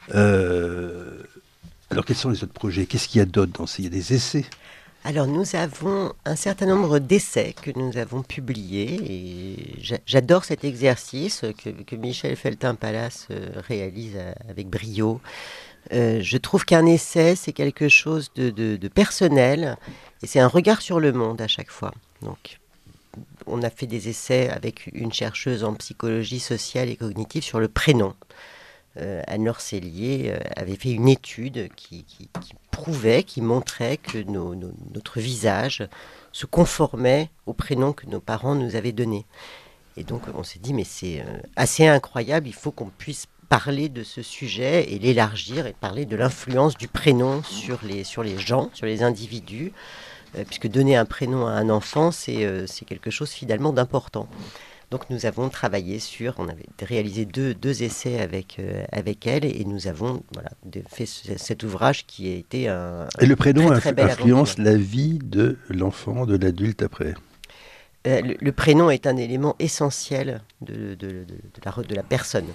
Euh, alors quels sont les autres projets? Qu'est-ce qu'il y a d'autre dans ces... Il y a des essais? Alors, nous avons un certain nombre d'essais que nous avons publiés et j'adore cet exercice que, que Michel Feltin-Pallas réalise avec brio. Euh, je trouve qu'un essai, c'est quelque chose de, de, de personnel et c'est un regard sur le monde à chaque fois. Donc, on a fait des essais avec une chercheuse en psychologie sociale et cognitive sur le prénom. Euh, Anne-Laure Cellier euh, avait fait une étude qui, qui, qui prouvait, qui montrait que nos, nos, notre visage se conformait au prénom que nos parents nous avaient donné. Et donc on s'est dit, mais c'est euh, assez incroyable, il faut qu'on puisse parler de ce sujet et l'élargir et parler de l'influence du prénom sur les, sur les gens, sur les individus, euh, puisque donner un prénom à un enfant, c'est, euh, c'est quelque chose finalement d'important. Donc nous avons travaillé sur, on avait réalisé deux, deux essais avec, euh, avec elle et nous avons voilà, fait ce, cet ouvrage qui a été un, et le prénom très, très influence aventure. La vie de l'enfant, de l'adulte après. Euh, le, le prénom est un élément essentiel de, de, de, de, la, de la personne.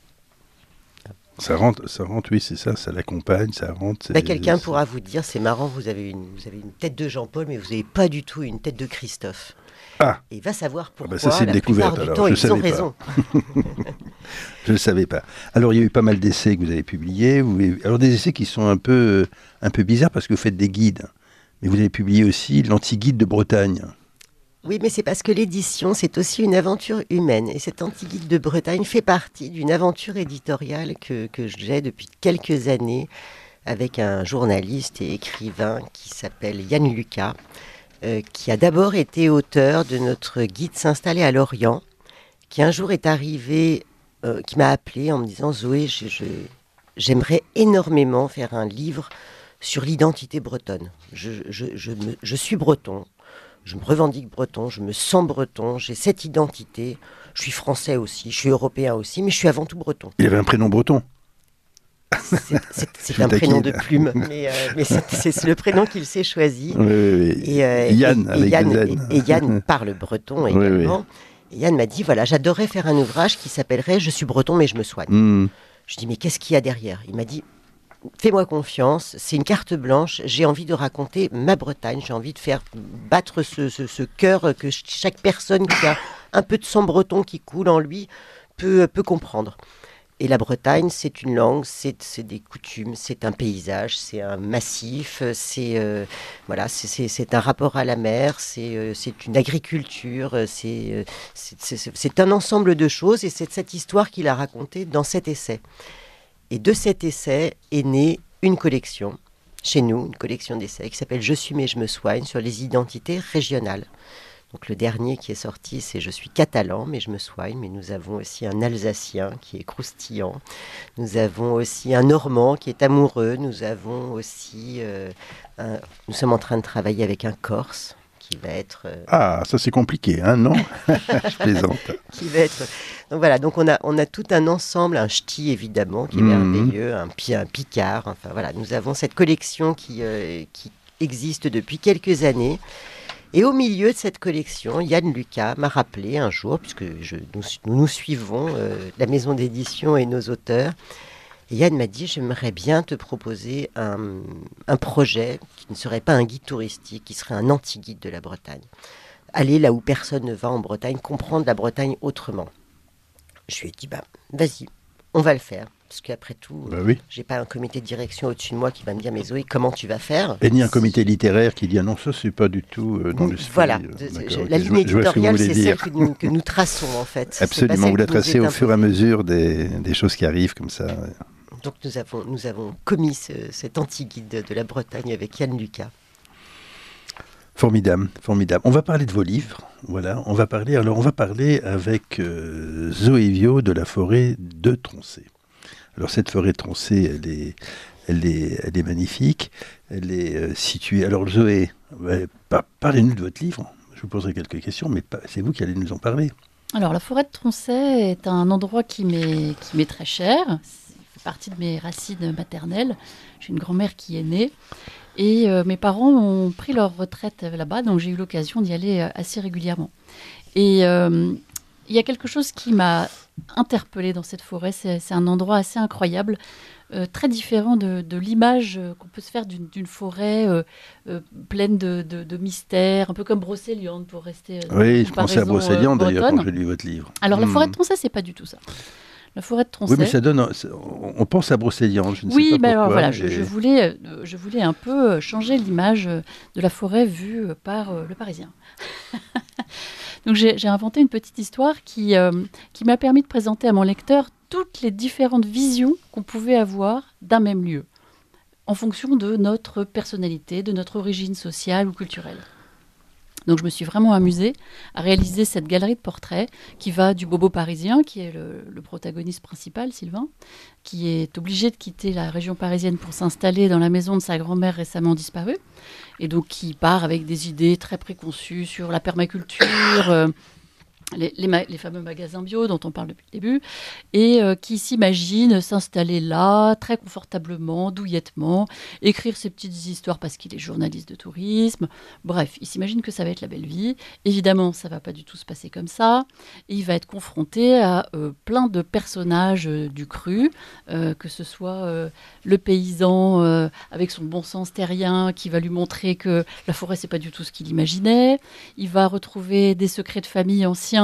Ça rentre, ça rentre, oui, c'est ça, ça l'accompagne, ça rentre. Bah, quelqu'un c'est... pourra vous dire, c'est marrant, vous avez, une, vous avez une tête de Jean-Paul, mais vous n'avez pas du tout une tête de Christophe. Ah. Et va savoir pourquoi. Ah bah ça, c'est une découverte. Alors, temps, je ils ont raison. Je ne savais pas. Alors, il y a eu pas mal d'essais que vous avez publiés. Vous... Alors, des essais qui sont un peu, un peu bizarres parce que vous faites des guides. Mais vous avez publié aussi l'Antiguide de Bretagne. Oui, mais c'est parce que l'édition, c'est aussi une aventure humaine. Et cet Antiguide de Bretagne fait partie d'une aventure éditoriale que, que j'ai depuis quelques années avec un journaliste et écrivain qui s'appelle Yann Lucas. Euh, qui a d'abord été auteur de notre guide s'installer à Lorient, qui un jour est arrivé, euh, qui m'a appelé en me disant « Zoé, je, je, j'aimerais énormément faire un livre sur l'identité bretonne. Je, je, je, me, je suis breton, je me revendique breton, je me sens breton, j'ai cette identité, je suis français aussi, je suis européen aussi, mais je suis avant tout breton. » Il avait un prénom breton. C'est, c'est, c'est un prénom de plume, mais, euh, mais c'est, c'est le prénom qu'il s'est choisi. Oui, oui, oui. Et, euh, Yann, et, avec et, Yann, et, et Yann parle breton également. Oui, oui. Et Yann m'a dit, voilà, j'adorerais faire un ouvrage qui s'appellerait « Je suis breton, mais je me soigne mm. ». Je dis, mais qu'est-ce qu'il y a derrière? Il m'a dit, fais-moi confiance, c'est une carte blanche, j'ai envie de raconter ma Bretagne, j'ai envie de faire battre ce, ce, ce cœur que chaque personne qui a un peu de sang breton qui coule en lui peut, peut comprendre. Et la Bretagne, c'est une langue, c'est, c'est des coutumes, c'est un paysage, c'est un massif, c'est, euh, voilà, c'est, c'est, c'est un rapport à la mer, c'est, euh, c'est une agriculture, c'est, euh, c'est, c'est, c'est un ensemble de choses et c'est cette histoire qu'il a racontée dans cet essai. Et de cet essai est née une collection, chez nous, une collection d'essais qui s'appelle « Je suis mais je me soigne » sur les identités régionales. Donc le dernier qui est sorti, c'est « Je suis catalan, mais je me soigne », mais nous avons aussi un Alsacien qui est croustillant, nous avons aussi un Normand qui est amoureux, nous avons aussi, euh, un... nous sommes en train de travailler avec un Corse qui va être... Euh... Ah, ça c'est compliqué, hein, non? Je plaisante. Qui va être... Donc voilà, donc on a, on a tout un ensemble, un ch'ti évidemment, qui est mmh. merveilleux, un, un picard, enfin voilà, nous avons cette collection qui, euh, qui existe depuis quelques années. Et au milieu de cette collection, Yann Lucas m'a rappelé un jour, puisque je, nous, nous nous suivons, euh, la maison d'édition et nos auteurs, et Yann m'a dit, j'aimerais bien te proposer un, un projet qui ne serait pas un guide touristique, qui serait un anti-guide de la Bretagne. Aller là où personne ne va en Bretagne, comprendre la Bretagne autrement. Je lui ai dit, bah, vas-y, on va le faire. Parce qu'après tout, bah oui. j'ai pas un comité de direction au-dessus de moi qui va me dire, mais Zoé, comment tu vas faire? Et ni un comité littéraire qui dit, ah non, ça, c'est pas du tout euh, dans l'esprit. Voilà, euh, je, la ligne éditoriale, c'est celle que nous, que nous traçons, en fait. Absolument, vous la tracez au fur et à mesure des, des choses qui arrivent comme ça. Donc nous avons, nous avons commis ce, cet anti-guide de, de la Bretagne avec Yann Lucas. Formidable, formidable. On va parler de vos livres, voilà. On va parler, alors on va parler avec euh, Zoé Viau de la forêt de Troncé. Alors cette forêt de Troncé, elle est, elle est, elle est magnifique. Elle est euh, située. Alors Zoé, ouais, par, parlez-nous de votre livre. Je vous poserai quelques questions, mais pas, c'est vous qui allez nous en parler. Alors la forêt de Troncé est un endroit qui m'est, qui m'est très cher. Ça fait partie de mes racines maternelles. J'ai une grand-mère qui est née. Et euh, mes parents ont pris leur retraite là-bas, donc j'ai eu l'occasion d'y aller euh, assez régulièrement. Et il euh, y a quelque chose qui m'a interpellée dans cette forêt, c'est, c'est un endroit assez incroyable, euh, très différent de, de l'image euh, qu'on peut se faire d'une, d'une forêt euh, euh, pleine de, de, de mystères, un peu comme Brocéliande pour rester... Euh, oui, je pensais à Brocéliande euh, d'ailleurs quand j'ai lu votre livre. Alors mmh. la forêt de Troncé, c'est pas du tout ça. La forêt de Troncé. Oui, mais ça donne. On pense à Brocéliande. Je ne oui, sais pas ben pourquoi. Alors, voilà, et... je, je voulais, je voulais un peu changer l'image de la forêt vue par euh, le Parisien. Donc j'ai, j'ai inventé une petite histoire qui, euh, qui m'a permis de présenter à mon lecteur toutes les différentes visions qu'on pouvait avoir d'un même lieu, en fonction de notre personnalité, de notre origine sociale ou culturelle. Donc je me suis vraiment amusée à réaliser cette galerie de portraits qui va du bobo parisien, qui est le, le protagoniste principal, Sylvain, qui est obligé de quitter la région parisienne pour s'installer dans la maison de sa grand-mère récemment disparue, et donc qui part avec des idées très préconçues sur la permaculture, euh, les, les, ma- les fameux magasins bio dont on parle depuis le début, et euh, qui s'imagine s'installer là, très confortablement, douillettement, écrire ses petites histoires parce qu'il est journaliste de tourisme. Bref, il s'imagine que ça va être la belle vie. Évidemment, ça ne va pas du tout se passer comme ça. Et il va être confronté à euh, plein de personnages euh, du cru, euh, que ce soit euh, le paysan euh, avec son bon sens terrien qui va lui montrer que la forêt, ce n'est pas du tout ce qu'il imaginait. Il va retrouver des secrets de famille anciens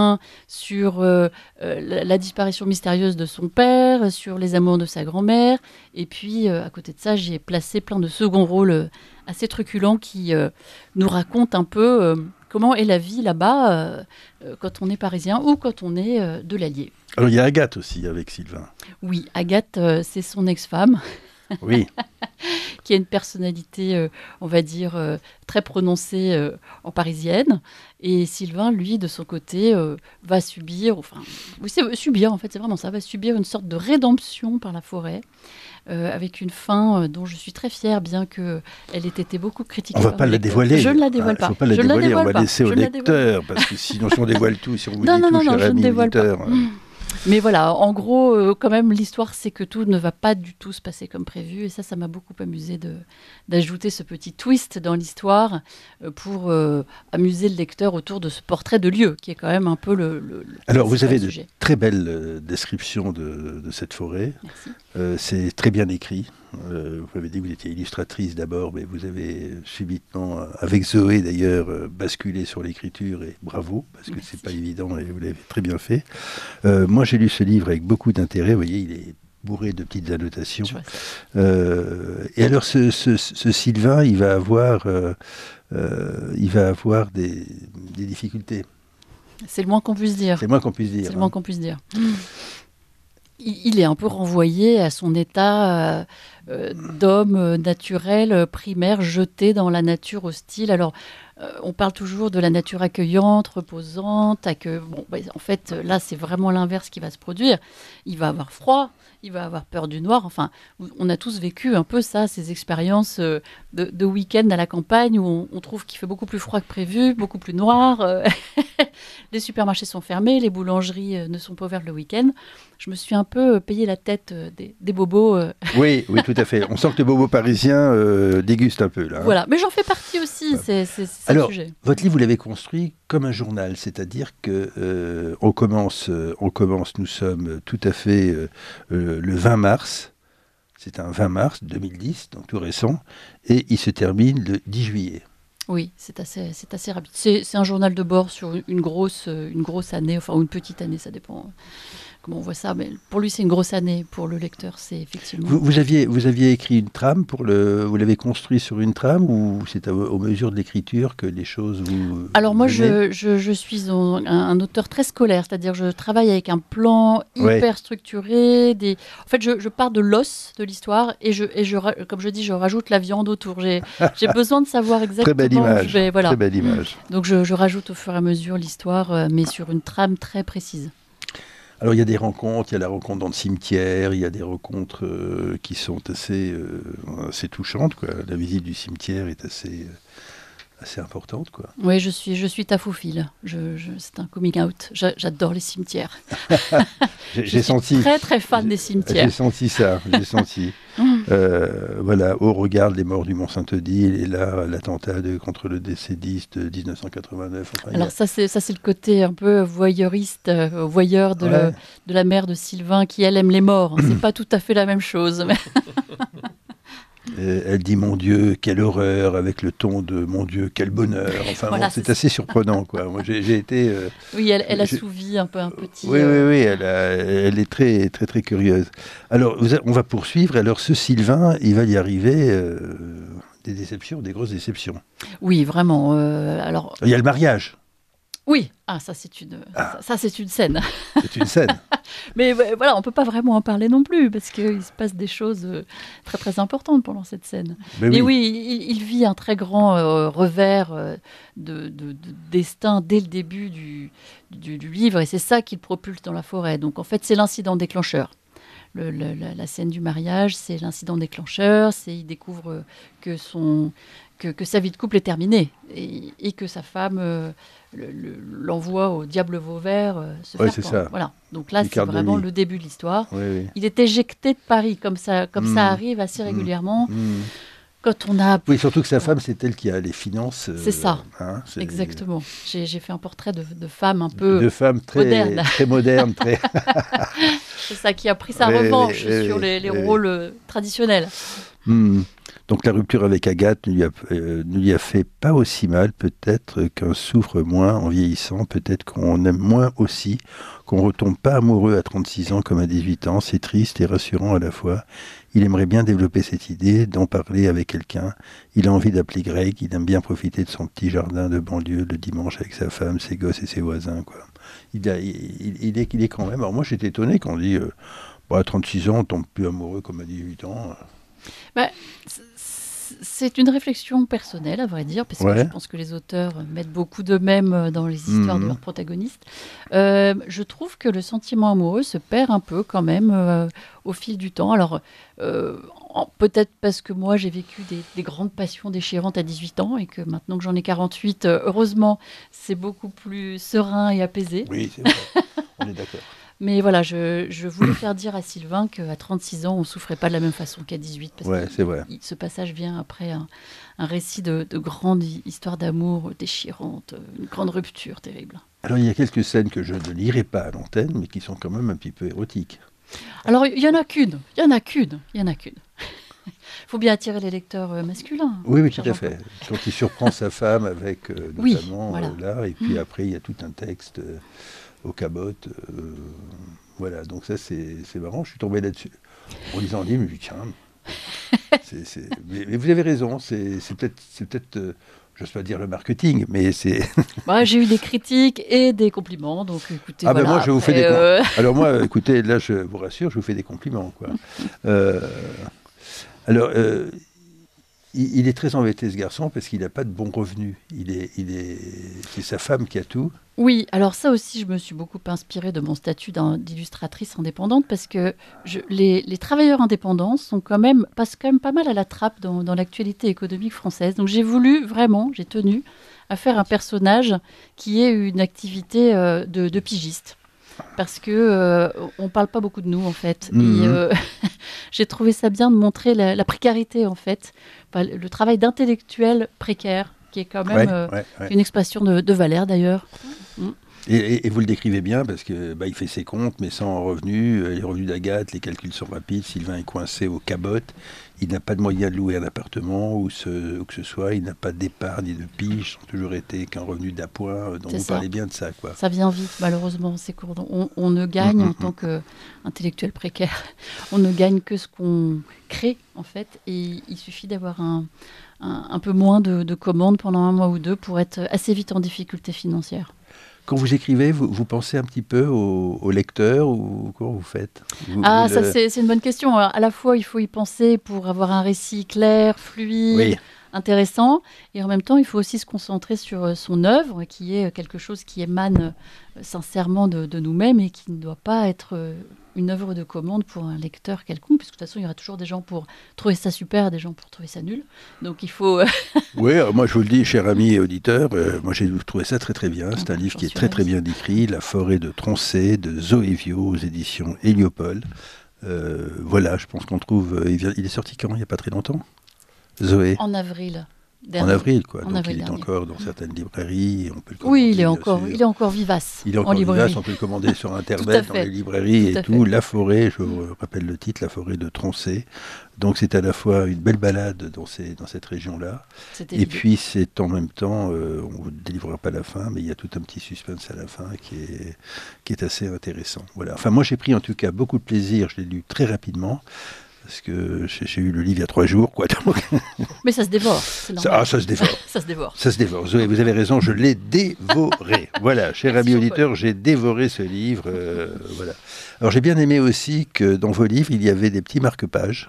sur euh, euh, la, la disparition mystérieuse de son père, sur les amours de sa grand-mère. Et puis, euh, à côté de ça, j'ai placé plein de seconds rôles euh, assez truculents qui euh, nous racontent un peu euh, comment est la vie là-bas euh, euh, quand on est parisien ou quand on est euh, de l'Allier. Alors, il y a Agathe aussi avec Sylvain. Oui, Agathe, euh, c'est son ex-femme. Oui. Qui a une personnalité, euh, on va dire, euh, très prononcée euh, en parisienne. Et Sylvain, lui, de son côté, euh, va subir, enfin, oui, c'est subir, en fait, c'est vraiment ça, va subir une sorte de rédemption par la forêt, euh, avec une fin euh, dont je suis très fière, bien qu'elle ait été beaucoup critiquée. On ne va pas la dévoiler. Je ne la dévoile ah, pas. Il ne faut pas la je dévoiler, la on va pas. laisser je au lecteur, parce que sinon, si on dévoile tout, si on vous non, dit non, tout, non, non, cher je ami ne dévoile auditeur, pas. Mais voilà, en gros, euh, quand même, l'histoire, c'est que tout ne va pas du tout se passer comme prévu. Et ça, ça m'a beaucoup amusé de, d'ajouter ce petit twist dans l'histoire euh, pour euh, amuser le lecteur autour de ce portrait de lieu, qui est quand même un peu le, le, le Alors, vous avez sujet. de très belles euh, descriptions de, de cette forêt. Merci. Euh, c'est très bien écrit. Euh, vous m'avez dit que vous étiez illustratrice d'abord, mais vous avez subitement, avec Zoé d'ailleurs, euh, basculé sur l'écriture et bravo, parce que Merci. c'est pas évident et vous l'avez très bien fait. Euh, moi j'ai lu ce livre avec beaucoup d'intérêt, vous voyez, il est bourré de petites annotations. Euh, et alors ce, ce, ce Sylvain, il va avoir, euh, euh, il va avoir des, des difficultés. C'est le moins qu'on puisse dire. C'est le moins qu'on puisse dire. C'est le hein. moins qu'on puisse dire. Il, il est un peu renvoyé à son état euh, euh, d'homme euh, naturel, euh, primaire, jeté dans la nature hostile. Alors, euh, on parle toujours de la nature accueillante, reposante. Accue... Bon, bah, en fait, là, c'est vraiment l'inverse qui va se produire. Il va avoir froid, il va avoir peur du noir. Enfin, on a tous vécu un peu ça, ces expériences euh, de, de week-end à la campagne où on, on trouve qu'il fait beaucoup plus froid que prévu, beaucoup plus noir. euh, Les supermarchés sont fermés, les boulangeries euh, ne sont pas ouvertes le week-end. Je me suis un peu euh, payé la tête euh, des, des bobos. euh. Oui, oui, tout à fait. On sent que le bobo parisien euh, déguste un peu là. hein. Voilà, mais j'en fais partie aussi, c'est, c'est, c'est Alors, le sujet. votre livre, vous l'avez construit comme un journal, c'est-à-dire que euh, on commence, euh, on commence, nous sommes tout à fait euh, euh, le vingt mars. C'est un vingt mars deux mille dix, donc tout récent, et il se termine le dix juillet. Oui, c'est assez, c'est assez rapide. C'est, c'est un journal de bord sur une grosse, une grosse année, enfin ou une petite année, ça dépend euh, comment on voit ça. Mais pour lui, c'est une grosse année. Pour le lecteur, c'est effectivement... Vous, vous aviez, vous aviez écrit une trame pour le, vous l'avez construit sur une trame ou c'est à, aux mesures de l'écriture que les choses vous. Alors moi, venaient je, je, je suis un, un auteur très scolaire, c'est-à-dire je travaille avec un plan hyper Ouais. structuré. Des... En fait, je, je pars de l'os de l'histoire et, je, et je, ra- comme je dis, je rajoute la viande autour. J'ai, j'ai besoin de savoir exactement Très belle où image. je vais. Voilà. Très belle image. Donc je, je rajoute au fur et à mesure l'histoire, euh, mais sur une trame très précise. Alors il y a des rencontres, il y a la rencontre dans le cimetière, il y a des rencontres euh, qui sont assez, euh, assez touchantes, quoi. La visite du cimetière est assez, euh, assez importante, quoi. Oui, je suis, je suis tafophile. Je, je, c'est un coming out. J'a- j'adore les cimetières. J'ai, Je j'ai suis senti, très très fan des j'ai cimetières. senti ça, j'ai senti. Euh, voilà, au regard des morts du Mont-Saint-Odile et là l'attentat de, contre le décédiste de dix-neuf cent quatre-vingt-neuf. Enfin, il y a- Alors ça c'est, ça, c'est le côté un peu voyeuriste, euh, voyeur de, Ouais. le, de la mère de Sylvain qui, elle, aime les morts. C'est pas tout à fait la même chose. mais- Euh, elle dit mon Dieu, quelle horreur, avec le ton de mon Dieu, quel bonheur. Enfin, Voilà, bon, c'est c'est assez surprenant, quoi. Moi, j'ai, j'ai été. euh, Oui, elle, elle Je- assouvit un peu un petit... Oui, euh, oui, oui, elle, a- elle est très, très, très curieuse. Alors, vous a- on va poursuivre. Alors, ce Sylvain, il va y arriver euh, des déceptions, des grosses déceptions. Oui, vraiment. euh, alors, Il y a le mariage. oui, ah, ça, c'est une, Ah. ça, ça, c'est une scène. C'est une scène. Mais euh, voilà, on peut pas vraiment en parler non plus, parce qu'il se passe des choses euh, très très importantes pendant cette scène. Mais Mais oui. oui, il, il vit un très grand euh, revers euh, de, de- de destin dès le début du, du, du livre, et c'est ça qui le propulse dans la forêt. Donc en fait, c'est l'incident déclencheur. Le- le- la, la scène du mariage, c'est l'incident déclencheur, c'est il découvre euh, que, son, que, que sa vie de couple est terminée, et, et que sa femme euh, le- le- l'envoie au diable Vauvert euh, se Ouais, faire c'est pendre. ça. Voilà. Donc là, c'est Picard de vraiment lui. le début de l'histoire. Oui, oui. Il est éjecté de Paris, comme ça, comme Mm. ça arrive assez Mm. régulièrement. Hmm. Quand on a... Oui, surtout que sa femme, c'est elle qui a les finances. euh, C'est ça. hein, c'est- Exactement. J'ai j'ai fait un portrait de, de femme un peu... De femme très moderne. très moderne, très. C'est ça qui a pris sa Oui, revanche oui, oui, sur oui, les, les oui, oui. rôles euh, traditionnels. Hmm. Donc la rupture avec Agathe ne lui, a, euh, ne lui a fait pas aussi mal, peut-être qu'un souffre moins en vieillissant, peut-être qu'on aime moins aussi, qu'on retombe pas amoureux à trente-six ans comme à dix-huit ans, c'est triste et rassurant à la fois. Il aimerait bien développer cette idée, d'en parler avec quelqu'un. Il a envie d'appeler Greg, il aime bien profiter de son petit jardin de banlieue le dimanche avec sa femme, ses gosses et ses voisins, quoi. Il, a- il, il- il est, il est quand même... Alors moi j'étais étonné quand on dit, euh, bon, à trente-six ans on tombe plus amoureux comme à dix-huit ans. Bah, c- c'est une réflexion personnelle, à vrai dire, parce que Ouais. je pense que les auteurs mettent beaucoup d'eux-mêmes dans les histoires Mhm. de leurs protagonistes. Euh, je trouve que le sentiment amoureux se perd un peu quand même euh, au fil du temps. Alors, euh, en- peut-être parce que moi, j'ai vécu des, des grandes passions déchirantes à dix-huit ans et que maintenant que j'en ai quarante-huit, euh, heureusement, c'est beaucoup plus serein et apaisé. Oui, c'est vrai, on est d'accord. Mais voilà, je, je voulais faire dire à Sylvain qu'à trente-six ans, on ne souffrait pas de la même façon qu'à dix-huit. Parce Ouais, que c'est vrai. il- ce passage vient après un, un récit de, de grande hi- histoire d'amour déchirante, une grande rupture terrible. Alors il y a quelques scènes que je ne lirai pas à l'antenne, mais qui sont quand même un petit peu érotiques. Alors, il y en a qu'une. Il y en a qu'une. Il y en a qu'une. Il faut bien attirer les lecteurs euh, masculins. Oui, oui, cher tout à Jean-Paul. fait. Quand il surprend sa femme avec euh, Oui, notamment voilà. euh, là, et puis Mm. après il y a tout un texte euh, au cabote. euh, voilà, donc ça c'est c'est marrant. Je suis tombé là-dessus. En lisant le livre, je me suis dit, tiens, c'est, c'est... Mais, mais vous avez raison, c'est, c'est peut-être, c'est peut-être euh, j'ose pas dire le marketing, mais c'est... Bah, j'ai eu des critiques et des compliments, donc écoutez, Ah ben voilà, moi je vous fais après, des compliments. euh, Alors moi, écoutez, là je vous rassure, je vous fais des compliments, quoi. Euh, alors, euh, il, il est très embêté ce garçon parce qu'il n'a pas de bons revenus. Il est, il est, c'est sa femme qui a tout. Oui, alors ça aussi, je me suis beaucoup inspirée de mon statut d'un- d'illustratrice indépendante parce que je- les, les travailleurs indépendants sont quand même, passent quand même pas mal à la trappe dans, dans l'actualité économique française. Donc j'ai voulu vraiment, j'ai tenu à faire un personnage qui ait une activité euh, de, de pigiste. Parce que euh, on parle pas beaucoup de nous en fait. Mhm. Et euh, j'ai trouvé ça bien de montrer la, la précarité en fait, Enfin, le travail d'intellectuel précaire qui est quand même Ouais, euh, ouais, ouais. une expression de, de Valère d'ailleurs. Et, et- et vous le décrivez bien parce que bah, il fait ses comptes, mais sans revenus. Euh, Les revenus d'Agathe, les calculs sont rapides. Sylvain est coincé au cabote. Il n'a pas de moyen de louer un appartement ou, ce, ou que ce soit. Il n'a pas d'épargne ni de pige. Ils ont toujours été qu'un revenu d'appoint. Donc C'est vous ça. parlez bien de ça, quoi. Ça vient vite, malheureusement, c'est court. Donc, On, on ne gagne Mm, mm, en tant qu'intellectuel précaire, on ne gagne que ce qu'on crée, en fait. Et il suffit d'avoir un, un, un peu moins de, de commandes pendant un mois ou deux pour être assez vite en difficulté financière. Quand vous écrivez, vous, vous pensez un petit peu au, au lecteur ou comment vous faites Vous- Ah, vous ça, le- c'est c'est une bonne question. Alors, à la fois, il faut y penser pour avoir un récit clair, fluide, Oui. intéressant. Et en même temps, il faut aussi se concentrer sur euh, son œuvre, qui est quelque chose qui émane euh, sincèrement de, de nous-mêmes et qui ne doit pas être euh, une œuvre de commande pour un lecteur quelconque, puisque de toute façon, il y aura toujours des gens pour trouver ça super et des gens pour trouver ça nul. Donc, il faut... euh, Oui, alors moi je vous le dis, cher ami et auditeur, euh, moi j'ai trouvé ça très très bien. C'est un Ah, livre j'en qui est suis très très ravie. bien écrit, La forêt de Troncé, de Zoé Vio, aux éditions Héliopole. Euh, voilà, je pense qu'on trouve... euh, il, vient- il est sorti quand? Il n'y a pas très longtemps? Zoé? en avril. En dernier. avril, quoi. En Donc avril il est dernier. encore dans certaines librairies. Et on peut le commander, Oui, il est, bien encore, sûr. il est encore vivace Il est en encore librairie. vivace, on peut le commander sur Tout à Internet, dans fait. les librairies Tout et à tout. fait. La forêt, je vous rappelle le titre, La forêt de Troncé. Donc c'est à la fois une belle balade dans, ces, dans cette région-là. C'était Et l'idée. puis c'est en même temps, euh, on ne vous délivrera pas la fin, mais il y a tout un petit suspense à la fin qui est, qui est assez intéressant. Voilà. Enfin moi j'ai pris en tout cas beaucoup de plaisir, je l'ai lu très rapidement. Parce que j'ai j'ai eu le livre il y a trois jours, quoi. Donc, Mais ça se dévore, c'est ça, normal. ah, ça se dévore. Ça se dévore. Ça se dévore. Zoé, vous avez raison, je l'ai dévoré. Voilà, cher Merci, ami Jean-Paul. auditeur, j'ai dévoré ce livre. euh, voilà. Alors j'ai bien aimé aussi que dans vos livres, il y avait des petits marque-pages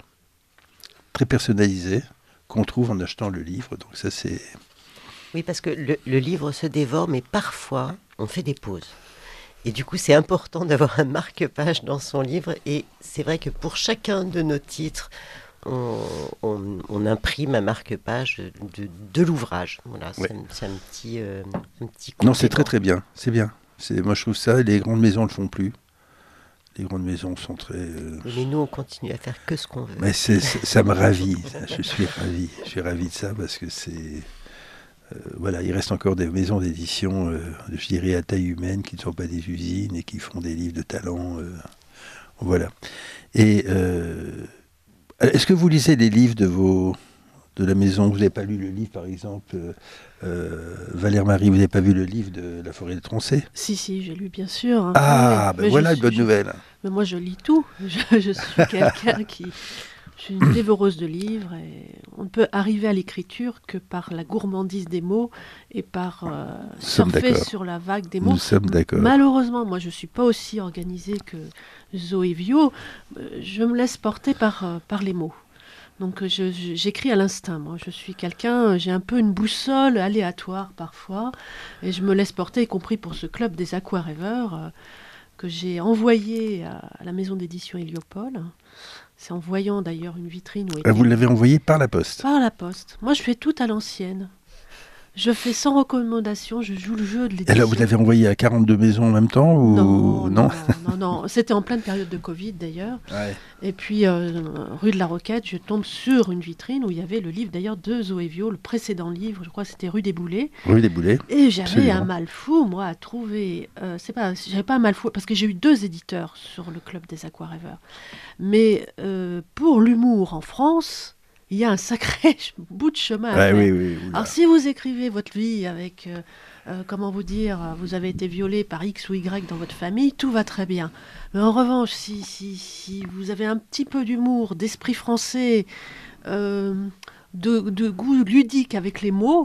très personnalisés qu'on trouve en achetant le livre. Donc ça, c'est... Oui, parce que le, le livre se dévore, mais parfois, on fait des pauses. Et du coup, c'est important d'avoir un marque-page dans son livre. Et c'est vrai que pour chacun de nos titres, on, on- on imprime un marque-page de, de l'ouvrage. Voilà, Ouais. c'est, un, c'est un petit, euh, un petit Non, c'est très complément. très bien. C'est bien. C'est, moi, je trouve ça, les grandes maisons ne le font plus. Les grandes maisons sont très... euh, Oui, mais nous, on continue à faire que ce qu'on veut. Mais c'est, c'est- ça me ravit. ça. Je suis ravi. Je suis ravi de ça parce que c'est... euh, voilà, il reste encore des maisons d'édition, euh, je dirais, à taille humaine, qui ne sont pas des usines et qui font des livres de talent. euh, voilà. Et euh, est-ce que vous lisez les livres de vos... de la maison? Vous n'avez pas lu le livre, par exemple, euh, euh, Valère-Marie, vous n'avez pas vu le livre de La forêt de Troncé? Si, si, j'ai lu bien sûr. hein. Ah, Oui, ben mais voilà je une bonne suis- je- nouvelle. Mais moi, je lis tout. Je, je suis quelqu'un qui... Je suis une dévoreuse de livres et on ne peut arriver à l'écriture que par la gourmandise des mots et par euh, Nous sommes surfer d'accord. sur la vague des mots. Nous sommes d'accord. Malheureusement, moi, je ne suis pas aussi organisée que Zoé Vio. Euh, Je me laisse porter par, euh, par les mots. Donc, euh, je- je- j'écris à l'instinct. Moi, je suis quelqu'un, euh, j'ai un peu une boussole aléatoire parfois. Et je me laisse porter, y compris pour ce club des aquarêveurs euh, que j'ai envoyé à, à la maison d'édition Héliopole. C'est en voyant d'ailleurs une vitrine où Ah, était vous l'avez envoyé par la poste. par la poste. Moi, je fais tout à l'ancienne. Je fais sans recommandation, je joue le jeu de l'édition. Et là, vous l'avez envoyé à quarante-deux maisons en même temps ou... Non, non, non, non, non. C'était en pleine période de Covid d'ailleurs. Ouais. Et puis, euh, rue de la Roquette, je tombe sur une vitrine où il y avait le livre d'ailleurs de Zoé Vio, le précédent livre, je crois que c'était Rue des Boulets. Rue des Boulets. Et j'avais Absolument. un mal fou, moi, à trouver. Euh, c'est pas, j'avais pas un mal fou, parce que j'ai eu deux éditeurs sur le Club des Aquarêveurs. Mais euh, pour l'humour en France, il y a un sacré bout de chemin à Ouais, faire. oui, oui. oula. Alors si vous écrivez votre vie avec, euh, euh, comment vous dire, euh, vous avez été violé par X ou Y dans votre famille, tout va très bien. Mais en revanche, si, si, si vous avez un petit peu d'humour, d'esprit français, euh, de, de goût ludique avec les mots,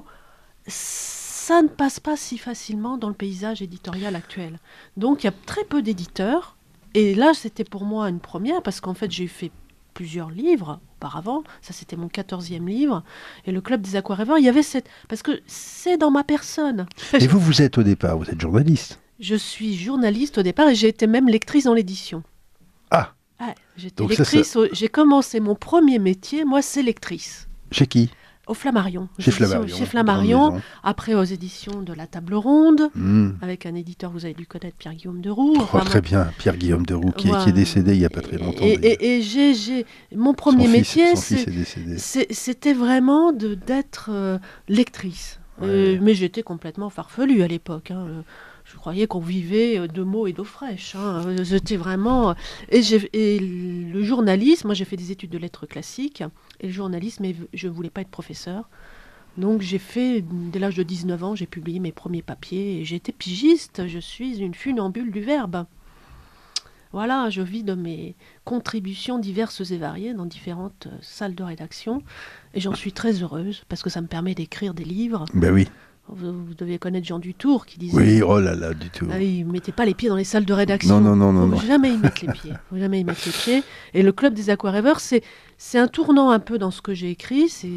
ça ne passe pas si facilement dans le paysage éditorial actuel. Donc il y a très peu d'éditeurs. Et là, c'était pour moi une première, parce qu'en fait, j'ai fait plusieurs livres auparavant. Ça, c'était mon quatorzième livre. Et le Club des Aquarêveurs, il y avait cette... Parce que c'est dans ma personne. Et vous, vous êtes au départ, vous êtes journaliste. Je suis journaliste au départ et j'ai été même lectrice dans l'édition. Ah, Ouais, j'étais Donc ça, lectrice. au- J'ai commencé mon premier métier, moi, c'est lectrice. chez qui? Au Flammarion. Chez Aux éditions- Flammarion. Chez Flammarion. Grande Après, aux éditions de La Table Ronde, maison. Hmm. avec un éditeur, vous avez dû connaître Pierre-Guillaume de Roux. Oh, Enfin, très bien, Pierre-Guillaume de Roux, qui, qui est Voilà. décédé il n'y a pas très longtemps. Et, d'ailleurs. et- et j'ai, j'ai- mon premier son métier, fils, son fils c'est- est décédé. c'est- c'était vraiment de, d'être euh, lectrice. Euh, Ouais. mais j'étais complètement farfelue à l'époque. hein. Euh, Je croyais qu'on vivait euh, de mots et d'eau fraîche. hein. Euh, J'étais vraiment... Et, j'ai- et le journalisme, moi j'ai fait des études de lettres classiques, et le journalisme, et je ne voulais pas être professeur. Donc j'ai fait, dès l'âge de dix-neuf ans, j'ai publié mes premiers papiers, et j'ai été pigiste, je suis une funambule du verbe. Voilà, je vis de mes contributions diverses et variées dans différentes euh, salles de rédaction, et j'en suis très heureuse, parce que ça me permet d'écrire des livres. Ben oui, Vous, vous devez connaître Jean Dutour qui disait... oui, oh là là, du tout. Ah oui, mettez pas les pieds dans les salles de rédaction. Non, non, non, non, Faut non. jamais y mettre les pieds. Faut jamais y mettre les pieds. Et le Club des Aquarêveurs, c'est c'est un tournant un peu dans ce que j'ai écrit. C'est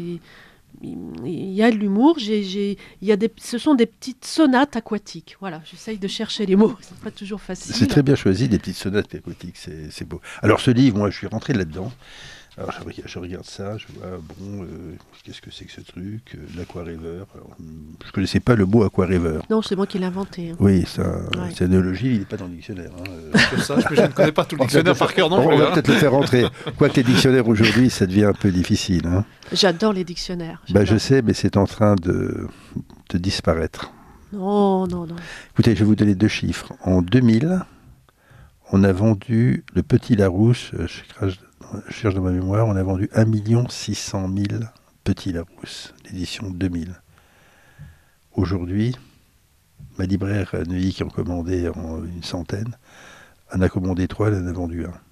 il y a de l'humour. J'ai j'ai il y a des ce sont des petites sonates aquatiques. Voilà, j'essaye de chercher les mots. C'est pas toujours facile. C'est très bien choisi, des petites sonates aquatiques, c'est c'est beau. Alors ce livre, moi je suis rentré là-dedans. Alors je regarde, je regarde ça, je vois, bon, euh, qu'est-ce que c'est que ce truc, euh, l'aquarêveur. Alors, hum, je ne connaissais pas le mot aquarêveur. Non, c'est moi qui l'ai inventé. hein. Oui, ça, Ouais. c'est un néologie, il n'est pas dans le dictionnaire. hein, euh. Je sache que je ne connais pas tout le On va dictionnaire peut-être par cœur non On plus. va hein. peut-être le faire rentrer. Quoique les dictionnaires aujourd'hui, ça devient un peu difficile. hein. J'adore les dictionnaires. Bah, je J'adore. sais, mais c'est en train de, de disparaître. Non, non, non. Écoutez, je vais vous donner deux chiffres. En deux mille, on a vendu le Petit Larousse, euh, je, crache- je cherche dans ma mémoire, on a vendu un million six cent mille Petit Larousse, l'édition deux mille. Aujourd'hui, ma libraire à Neuilly qui en commandait en une centaine, en a commandé trois, elle en a vendu un.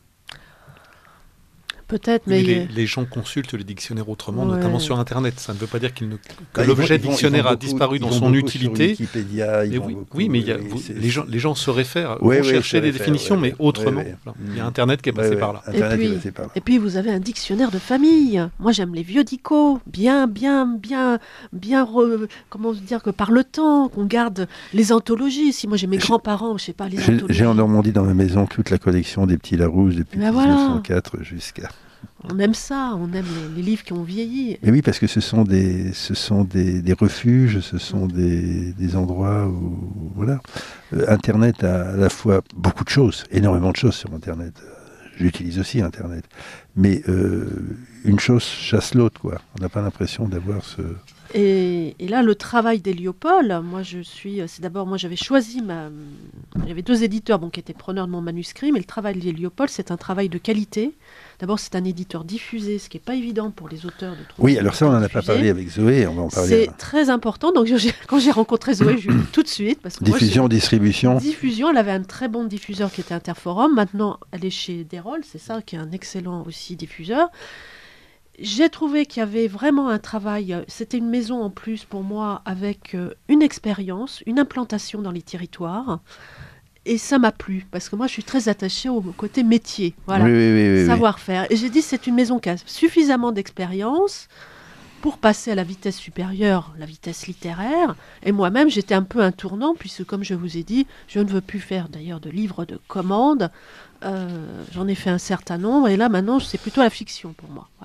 Peut-être, Mais mais les, euh, les gens consultent les dictionnaires autrement, Ouais. notamment sur Internet. Ça ne veut pas dire qu'il ne- que Bah, ils vont- l'objet ils vont- dictionnaire ils vont a beaucoup- disparu ils dans vont son beaucoup utilité. Sur Wikipédia, ils Et vont oui, beaucoup, oui, mais il y a- oui, vous- c'est- les, gens, les gens se réfèrent, Oui, vont oui, chercher se des réfèrent, définitions, ouais, mais ouais. autrement. Ouais, ouais. Voilà. Il y a Internet qui est passé Ouais, ouais. par là. Internet Et est puis- passé par là. Et puis vous avez un dictionnaire de famille. Moi j'aime les vieux dicos, bien, bien, bien, bien, re- comment dire que par le temps, qu'on garde les anthologies. Si moi j'ai mes J'ai- grands-parents, je sais pas les J'ai anthologies. j'ai en Normandie dans ma maison toute la collection des petits Larousse depuis Ben voilà. mille neuf cent quatre jusqu'à. On aime ça, on aime les, les livres qui ont vieilli. Mais oui, parce que ce sont des, ce sont des, des refuges, ce sont des, des endroits où voilà. Euh, Internet a à la fois beaucoup de choses, énormément de choses sur Internet. Euh, J'utilise aussi Internet, mais euh, une chose chasse l'autre, quoi. On n'a pas l'impression d'avoir ce. Et, et là, le travail d'Héliopole, moi je suis, c'est d'abord, moi j'avais choisi ma, j'avais deux éditeurs bon, qui étaient preneurs de mon manuscrit, mais le travail d'Héliopole, c'est un travail de qualité. D'abord, c'est un éditeur diffusé, ce qui n'est pas évident pour les auteurs de trouver. Oui, alors ça, on n'en a pas diffusé. parlé avec Zoé, on va en parler. C'est là. très important. Donc, j'ai- quand j'ai rencontré Zoé, je lui ai dit tout de suite. Parce que moi, Diffusion, distribution. j'ai- diffusion, elle avait un très bon diffuseur qui était Interforum. Maintenant, elle est chez Derol, c'est ça, qui est un excellent aussi diffuseur. J'ai trouvé qu'il y avait vraiment un travail. euh, C'était une maison en plus pour moi avec euh, une expérience, une implantation dans les territoires. Et ça m'a plu parce que moi, je suis très attachée au côté métier. Voilà. Oui, oui, oui, oui, oui. Savoir-faire. Et j'ai dit, c'est une maison qui a suffisamment d'expérience pour passer à la vitesse supérieure, la vitesse littéraire. Et moi-même, j'étais un peu un tournant, puisque comme je vous ai dit, je ne veux plus faire d'ailleurs de livres de commande. Euh, J'en ai fait un certain nombre, et là, maintenant, c'est plutôt la fiction pour moi. Voilà.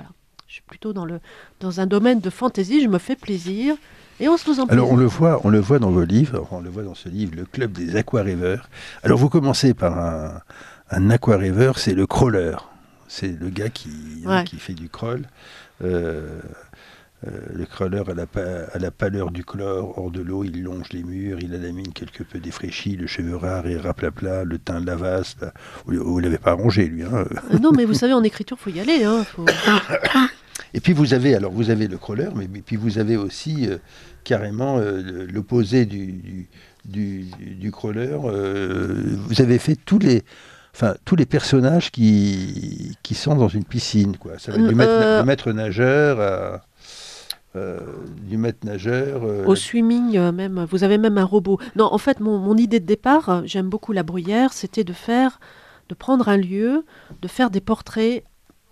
Je suis plutôt dans, le, dans un domaine de fantaisie, je me fais plaisir. Et en se faisant Alors on plaisir. le voit, on le voit dans vos livres, on le voit dans ce livre, le club des aquarêveurs. Alors vous commencez par un, un aquarêveur, c'est le crawler. C'est le gars qui, hein, Ouais. qui fait du crawl. Euh, euh, le crawler à la, pa- à la pâleur du chlore, hors de l'eau, il longe les murs, il a la mine quelque peu défraîchie, le cheveu rare et raplapla, le teint lavasse. Là. Vous ne l'avez pas rangé, lui. Hein. Euh, non, mais vous savez, en écriture, il faut y aller. Hein, faut... Et puis vous avez, alors vous avez le crawler, mais, mais puis vous avez aussi euh, carrément euh, l'opposé du, du, du, du crawler. Euh, vous avez fait tous les, enfin, tous les personnages qui, qui sont dans une piscine, quoi. Ça va du, maître, Euh, du maître nageur à, euh, du maître nageur. euh, Au swimming, euh, même, vous avez même un robot. Non, en fait, mon, mon idée de départ, euh, j'aime beaucoup la Bruyère, c'était de faire, de prendre un lieu, de faire des portraits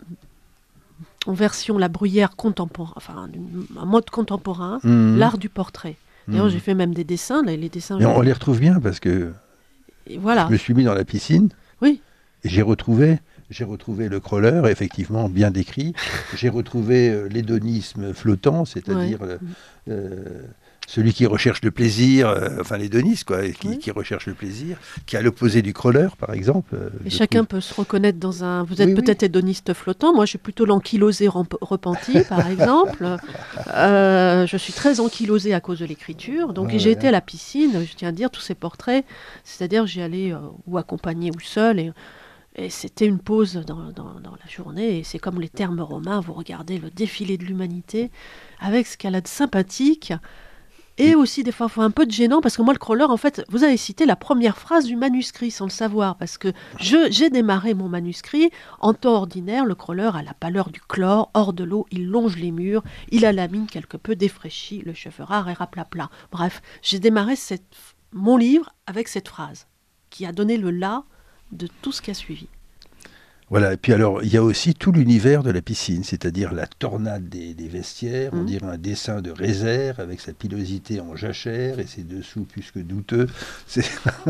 en version la Bruyère contemporain, enfin, un mode contemporain, mhm. l'art du portrait. D'ailleurs, Mhm. j'ai fait même des dessins, là, les dessins. Et on, on les retrouve bien parce que Et voilà. je me suis mis dans la piscine. Oui. Et j'ai retrouvé, j'ai retrouvé le crawler, effectivement bien décrit. J'ai retrouvé euh, l'hédonisme flottant, c'est-à-dire Ouais. euh, euh, celui qui recherche le plaisir, euh, enfin l'hédoniste, quoi, qui, Oui. qui recherche le plaisir, qui est à l'opposé du crawler, par exemple. euh, Et je chacun trouve. peut se reconnaître dans un. Vous êtes Oui, oui. peut-être hédoniste flottant. Moi, je suis plutôt l'ankylosé remp- repenti, par exemple. Euh, je suis très ankylosée à cause de l'écriture. Donc, Ouais, et j'ai ouais. été à la piscine. Je tiens à dire tous ces portraits. C'est-à-dire, j'y allais euh, ou accompagnée ou seule. Et, et c'était une pause dans, dans- dans la journée. Et c'est comme les termes romains. Vous regardez le défilé de l'humanité avec ce qu'elle a de sympathique. Et aussi, des fois, un peu de gênant, parce que moi, le crawler, en fait, vous avez cité la première phrase du manuscrit sans le savoir, parce que je, j'ai démarré mon manuscrit en temps ordinaire. Le crawler a la pâleur du chlore, hors de l'eau, il longe les murs, il a la mine quelque peu défraîchie, le cheveu rare et raplapla. Bref, j'ai démarré cette, mon livre avec cette phrase, qui a donné le là de tout ce qui a suivi. Voilà, et puis alors, il y a aussi tout l'univers de la piscine, c'est-à-dire la tornade des, des vestiaires, on Mhm. dirait un dessin de Rézère avec sa pilosité en jachère et ses dessous plus que douteux. C'est-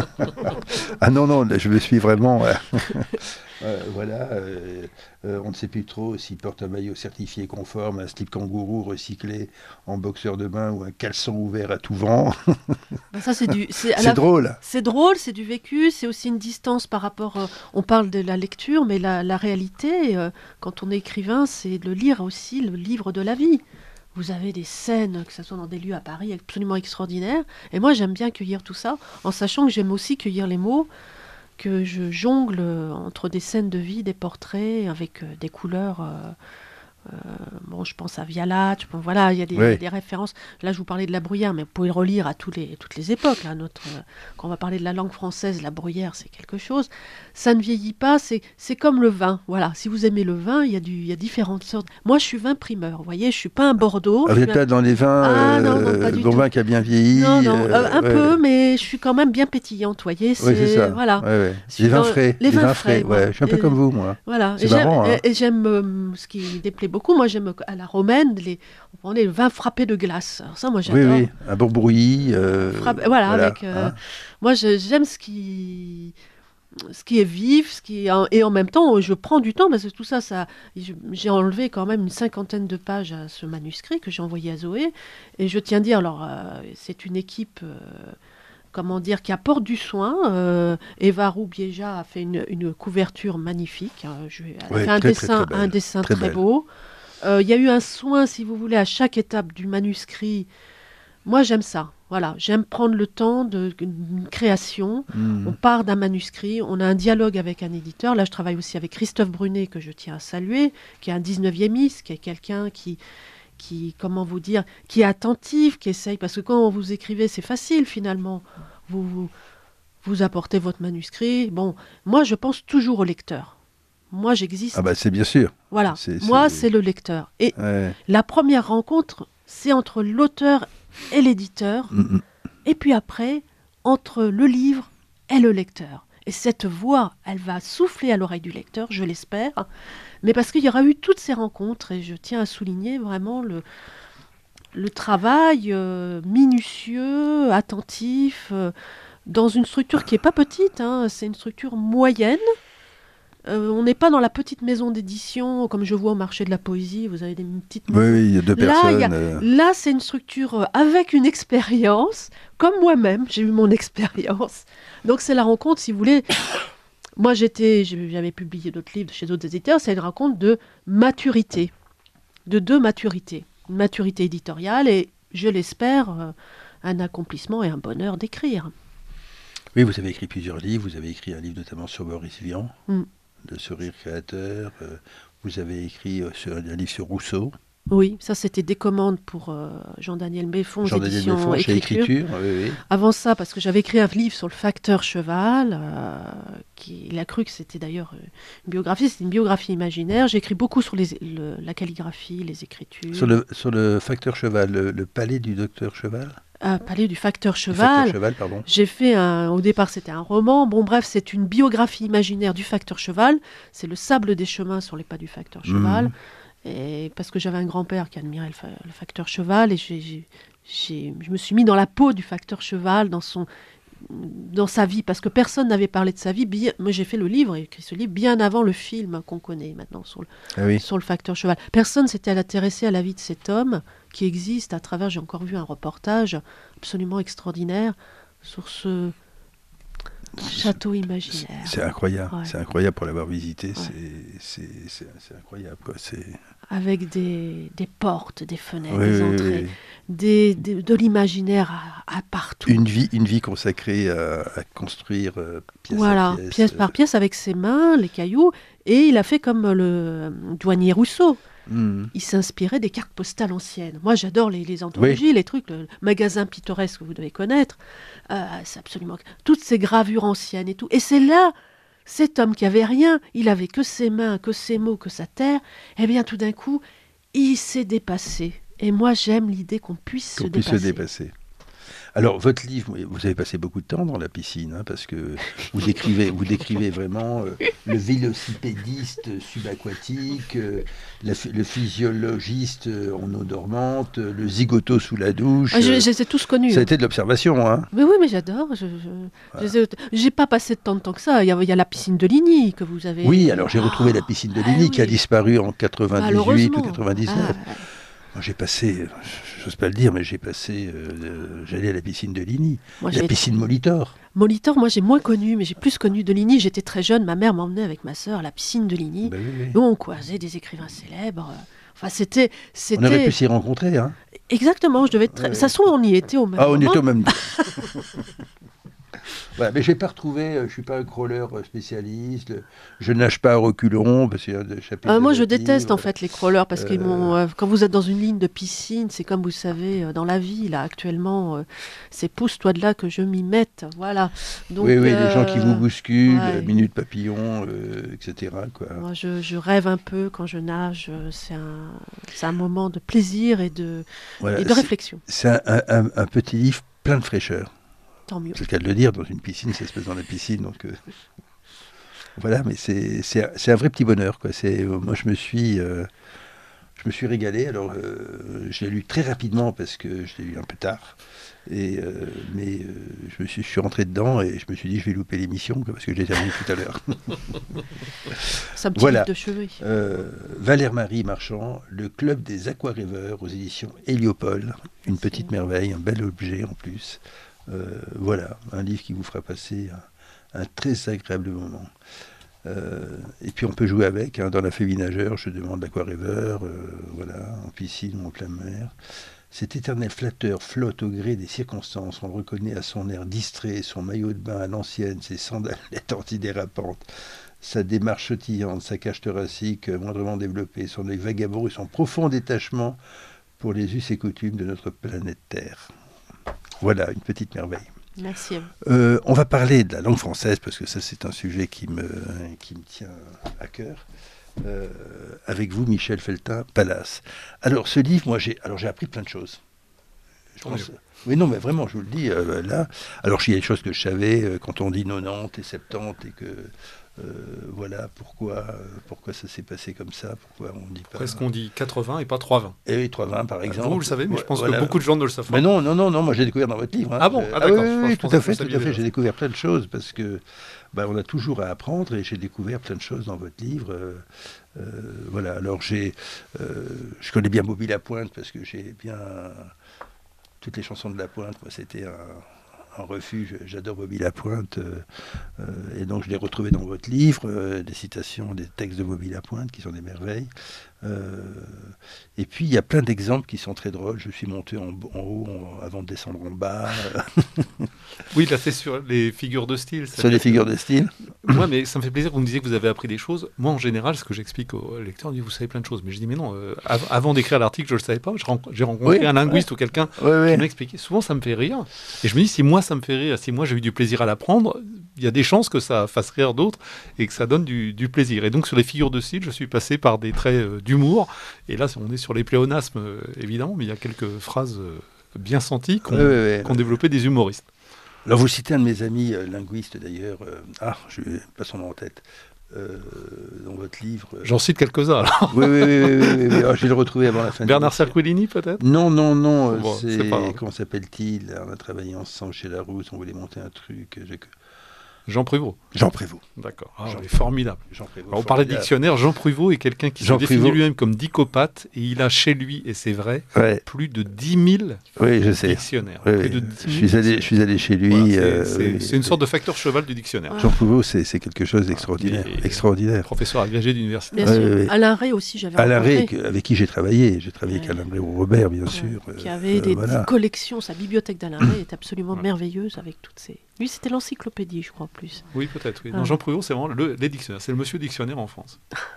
ah non, non, là, je me suis vraiment... euh, euh, voilà, euh, euh, on ne sait plus trop s'il porte un maillot certifié conforme, un slip kangourou recyclé en boxeur de bain ou un caleçon ouvert à tout vent. Ben, ça, c'est du... C'est, à C'est la- drôle. C'est drôle, c'est du vécu, c'est aussi une distance par rapport... euh, on parle de la lecture, mais la, la réalité, euh, quand on est écrivain, c'est de lire aussi le livre de la vie. Vous avez des scènes, que ce soit dans des lieux à Paris, absolument extraordinaires. Et moi, j'aime bien cueillir tout ça, en sachant que j'aime aussi cueillir les mots, que je jongle euh, entre des scènes de vie, des portraits, avec euh, des couleurs... euh, euh, bon, je pense à Vialat, je pense- voilà, il y a des, Ouais. des références. Là, je vous parlais de la Bruyère, mais vous pouvez le relire à tous les, toutes les époques. Là, notre, euh, quand on va parler de la langue française, la Bruyère, c'est quelque chose. Ça ne vieillit pas, c'est, c'est comme le vin. Voilà, si vous aimez le vin, il y a, du, il y a différentes sortes. Moi, je suis vin primeur, vous voyez, je suis pas un Bordeaux. Ah, je vous suis n'êtes un- pas dans les vins, Ah, non, non, pas euh, du bon tout. vin qui a bien vieilli. Non, non, euh, euh, un ouais. peu, mais je suis quand même bien pétillante, vous voyez. Oui, c'est ça. Voilà. Ouais, ouais. Je suis Les vins dans- frais. les vins frais, frais, ouais. voilà. Je suis un peu Et- comme vous, moi. Voilà, C'est et j'aime, marrant, hein. et- et j'aime euh, ce qui déplaît beaucoup. Moi, j'aime à la romaine, les, on prenait le vin frappé de glace. Alors ça, moi, Oui, j'adore. oui, un bourbouillis. euh, Frappé- voilà, avec. euh, hein. moi, je- j'aime ce qui, ce qui est vif, ce qui est, et en même temps, je prends du temps parce que tout ça, ça, je- j'ai enlevé quand même une cinquantaine de pages à ce manuscrit que j'ai envoyé à Zoé. Et je tiens à dire, alors, euh, c'est une équipe. euh, Comment dire, qui apporte du soin. Euh, Eva Roubiéja a fait une, une couverture magnifique. hein. Je, elle a Ouais, fait un très, très, dessin, très belle. un dessin Très très, belle. beau. Euh, Il y a eu un soin, si vous voulez, à chaque étape du manuscrit. Moi, j'aime ça. Voilà, j'aime prendre le temps de- d'une création. Hmm. On part d'un manuscrit, on a un dialogue avec un éditeur. Là, je travaille aussi avec Christophe Brunet, que je tiens à saluer, qui est un dix-neuviémiste, qui est quelqu'un qui, qui, comment vous dire, qui est attentif, qui essaye, parce que quand vous écrivez, c'est facile finalement. Vous, vous, vous apportez votre manuscrit. Bon, moi, je pense toujours au lecteur. Moi, j'existe. Ah bah c'est bien sûr. Voilà, c'est- moi, c'est- c'est le lecteur. Et Ouais. la première rencontre, c'est entre l'auteur et l'éditeur. Mm, mm. Et puis après, entre le livre et le lecteur. Et cette voix, elle va souffler à l'oreille du lecteur, je l'espère. Mais parce qu'il y aura eu toutes ces rencontres, et je tiens à souligner vraiment le, le travail euh, minutieux, attentif, euh, dans une structure qui n'est pas petite, hein, c'est une structure moyenne, Euh, on n'est pas dans la petite maison d'édition, comme je vois au marché de la poésie, vous avez des petites maisons. Oui, oui, il y a deux Là, personnes. il y a- euh, Là, c'est une structure euh, avec une expérience, comme moi-même, j'ai eu mon expérience. Donc, c'est la rencontre, si vous voulez. Moi, j'étais, j'ai- j'avais publié d'autres livres chez d'autres éditeurs, c'est une rencontre de maturité, de deux maturités. Une maturité éditoriale et, je l'espère, euh, un accomplissement et un bonheur d'écrire. Oui, vous avez écrit plusieurs livres. Vous avez écrit un livre notamment sur Boris Vian, Mm. Le sourire créateur. euh, Vous avez écrit euh, sur, un livre sur Rousseau. Oui, ça c'était des commandes pour euh, Jean-Daniel Méfond, aux Jean-Daniel éditions Méfond chez Écriture. Écriture. Oui, oui. Avant ça, parce que j'avais écrit un livre sur le facteur cheval, euh, qui, il a cru que c'était d'ailleurs euh, une biographie, c'était une biographie imaginaire. J'ai écrit beaucoup sur les, le- la calligraphie, les écritures. Sur le, sur le facteur cheval, le, le palais du docteur Cheval. Un palais du facteur Du cheval. facteur cheval, pardon. J'ai fait un. Au départ, c'était un roman. Bon, bref, c'est une biographie imaginaire du facteur cheval. C'est le sable des chemins sur les pas du facteur cheval. Mhm. Et parce que j'avais un grand-père qui admirait le, fa- le facteur cheval et j'ai, j'ai- j'ai- je me suis mis dans la peau du facteur cheval, dans son, dans sa vie, parce que personne n'avait parlé de sa vie. Bien, moi, j'ai fait le livre, j'ai écrit ce livre bien avant le film qu'on connaît maintenant sur le, Ah oui. sur le facteur cheval. Personne s'était intéressé à la vie de cet homme qui existe à travers. J'ai encore vu un reportage absolument extraordinaire sur ce château imaginaire. C'est incroyable. Ouais. C'est incroyable pour l'avoir visité. Ouais. C'est- C'est c'est- c'est incroyable. Quoi. C'est... Avec des, des portes, des fenêtres, Oui, des oui, entrées, oui. Des, des- de l'imaginaire à, à partout. Une vie, une vie consacrée à, à construire euh, pièce Voilà, à pièce. pièce par pièce avec ses mains, les cailloux. Et il a fait comme le euh, douanier Rousseau. Mhm. Il s'inspirait des cartes postales anciennes. Moi, j'adore les, les anthologies, les trucs, le magasin pittoresque que vous devez connaître. Euh, c'est absolument... Toutes ces gravures anciennes et tout. Et c'est là, cet homme qui avait rien, il avait que ses mains, que ses mots, que sa terre, eh bien, tout d'un coup, il s'est dépassé. Et moi, j'aime l'idée qu'on puisse Qu'on se puisse dépasser. se dépasser. Alors, votre livre, vous avez passé beaucoup de temps dans la piscine, hein, parce que vous décrivez, vous décrivez vraiment euh, le vélocipédiste subaquatique, euh, la phy- le physiologiste euh, en eau dormante, euh, le zigoto sous la douche. Ah, je, euh, je les ai tous connus. ça a été de l'observation, hein. Mais oui, mais j'adore. Je, je, je les ai- j'ai pas passé de temps de temps que ça. Il y a, il y a la piscine de Ligny que vous avez. Oui, alors j'ai retrouvé la piscine de Ah, Ligny oui. qui a disparu en quatre-vingt-dix-huit Malheureusement. ou quatre-vingt-dix-neuf. Ah, Moi, j'ai passé, j'ose pas le dire, mais j'ai passé, euh, euh, j'allais à la piscine de Ligny, moi, la j'ai- piscine Molitor. Molitor, moi j'ai moins connu, mais j'ai plus connu de Ligny. J'étais très jeune, ma mère m'emmenait avec ma sœur à la piscine de Ligny. Ben oui, oui. Nous, on croisait des écrivains célèbres. Enfin, c'était. On aurait c'était... pu s'y rencontrer, hein. Exactement, je devais être très... Ouais. Ça se trouve, on y était au même Ah, on moment. est au même temps. Voilà, mais j'ai pas retrouvé, euh, je suis pas un crawler euh, spécialiste, euh, je nage pas à reculons, parce qu'il y a des chapitres. Euh, moi, de je native, déteste en euh, fait les crawlers parce qu'ils euh, m'ont. euh, quand vous êtes dans une ligne de piscine, c'est comme vous savez, euh, dans la vie, là, actuellement, euh, c'est pousse-toi de là que je m'y mette. Voilà. Donc, oui, oui, euh, les gens qui vous bousculent, ouais. euh, minute papillon, euh, et cetera. Quoi. Moi, je, je rêve un peu quand je nage. euh, C'est un, c'est un moment de plaisir et de, Voilà, et de c'est- réflexion. C'est un, un- un petit livre plein de fraîcheur. Tant mieux. C'est le cas de le dire, dans une piscine, ça se passe dans la piscine, donc... euh, Voilà, mais c'est c'est un- c'est un vrai petit bonheur, quoi. C'est, euh, moi, je me suis... euh, je me suis régalé. Alors, euh, je l'ai lu très rapidement parce que je l'ai lu un peu tard. Et, euh, mais euh, je, me suis, je suis rentré dedans et je me suis dit, je vais louper l'émission quoi, parce que je l'ai terminé tout à l'heure. C'est un petit Voilà. livre de chevet. Euh, Valère-Marie Marchand, Le Club des Aquarêveurs aux éditions Héliopole. Une petite merveille, un bel objet en plus. Euh, voilà, un livre qui vous fera passer un, un très agréable moment. Euh, et puis on peut jouer avec, hein, dans la famille nageur, je demande l'aquarêveur, euh, voilà, en piscine ou en pleine mer. Cet éternel flatteur flotte au gré des circonstances, on le reconnaît à son air distrait, son maillot de bain à l'ancienne, ses sandalettes antidérapantes, sa démarche sautillante, sa cage thoracique euh, moindrement développée, son œil vagabond et son profond détachement pour les us et coutumes de notre planète Terre. Voilà, une petite merveille. Merci à vous. Euh, on va parler de la langue française, parce que ça c'est un sujet qui me, qui me tient à cœur. Euh, avec vous, Michel Feltin-Pallas. Alors, ce livre, moi, j'ai, alors, j'ai appris plein de choses. Je pense, oui, non, mais vraiment, je vous le dis, euh, là. Alors, il y a des choses que je savais, euh, quand on dit quatre-vingt-dix et soixante-dix, et que euh, voilà, pourquoi, euh, pourquoi ça s'est passé comme ça, pourquoi on dit pas... Pourquoi est-ce qu'on dit quatre-vingts et pas trois vingt? Et oui, trois vingt par exemple. Vous, vous le savez, mais je pense voilà. que beaucoup de gens ne le savent pas. Mais non, non, non, non, moi j'ai découvert dans votre livre. Hein. Ah bon? Ah, Ah d'accord. oui, Je- oui, je tout pensais à que fait, vous tout à saviez fait. déjà. J'ai découvert plein de choses parce que bah, on a toujours à apprendre et j'ai découvert plein de choses dans votre livre. Euh, euh, voilà, alors j'ai, euh, je connais bien Bobby Lapointe parce que j'ai bien toutes les chansons de Lapointe. Moi, c'était un, un refuge. J'adore Bobby Lapointe euh, euh, et donc je l'ai retrouvé dans votre livre, euh, des citations, des textes de Bobby Lapointe qui sont des merveilles. Euh, et puis il y a plein d'exemples qui sont très drôles. Je suis monté en, en haut en- avant de descendre en bas. Oui, là, c'est sur les figures de style. Sur les figures de style. Moi, mais ça me fait plaisir que vous me disiez que vous avez appris des choses. Moi, en général, ce que j'explique aux lecteurs, on dit vous savez plein de choses. Mais je dis mais non, euh, av- avant d'écrire l'article, je ne le savais pas. Je ren- J'ai rencontré Oui, un linguiste ou quelqu'un Ouais, ouais. qui m'a expliqué. Souvent, ça me fait rire. Et je me dis si moi, ça me fait rire, si moi, j'ai eu du plaisir à l'apprendre, il y a des chances que ça fasse rire d'autres et que ça donne du, du plaisir. Et donc, sur les figures de style, je suis passé par des traits euh, d'humour. Et là, on est sur les pléonasmes, euh, évidemment, mais il y a quelques phrases euh, bien senties qu'ont Ouais, ouais, ouais. qu'ont développé des humoristes. Alors vous citez un de mes amis euh, linguistes d'ailleurs, euh, ah, je n'ai pas son nom en tête, euh, dans votre livre. euh. J'en cite quelques-uns, alors. Oui, oui, oui, oui, oui, oui. Alors, je vais le retrouver avant la fin. de Bernard l'émission. Cerquilini, peut-être? Non, non, non, euh, Bon, c'est c'est, pas grave. comment s'appelle-t-il? On a travaillé ensemble chez Larousse, on voulait monter un truc. j'ai que- Jean Prévost. Jean Prévost. D'accord. Ah, Jean- il est formidable. Jean Prévost. Alors, on parlait de formidable. dictionnaire. Jean Prévost est quelqu'un qui Jean se définit Prévost. lui-même comme dicopathe et il a chez lui, et c'est vrai, Ouais, plus de dix mille oui, je sais. dictionnaires. Oui, Plus oui. de dix Je mille suis allé, je suis allé chez lui. Voilà, c'est euh, c'est- oui, c'est une oui. sorte de facteur cheval du dictionnaire. Jean Prévost, c'est, c'est quelque chose d'extraordinaire. Et- Extraordinaire. Professeur agrégé d'université. Bien Ouais, sûr. ouais, ouais. Alain Ray aussi, j'avais Alain rencontré. Ray, que- avec qui j'ai travaillé. J'ai travaillé avec Ouais. Alain Ray Robert, bien Ouais, sûr. qui euh, avait euh, des, voilà. des collections. Sa bibliothèque d'Alain Ray est absolument Ouais. merveilleuse avec toutes ces. Lui, c'était l'encyclopédie, je crois, en plus. Oui, peut-être. Oui. Ah. Non, Jean Prévost, c'est vraiment le, les dictionnaires. C'est le monsieur dictionnaire en France.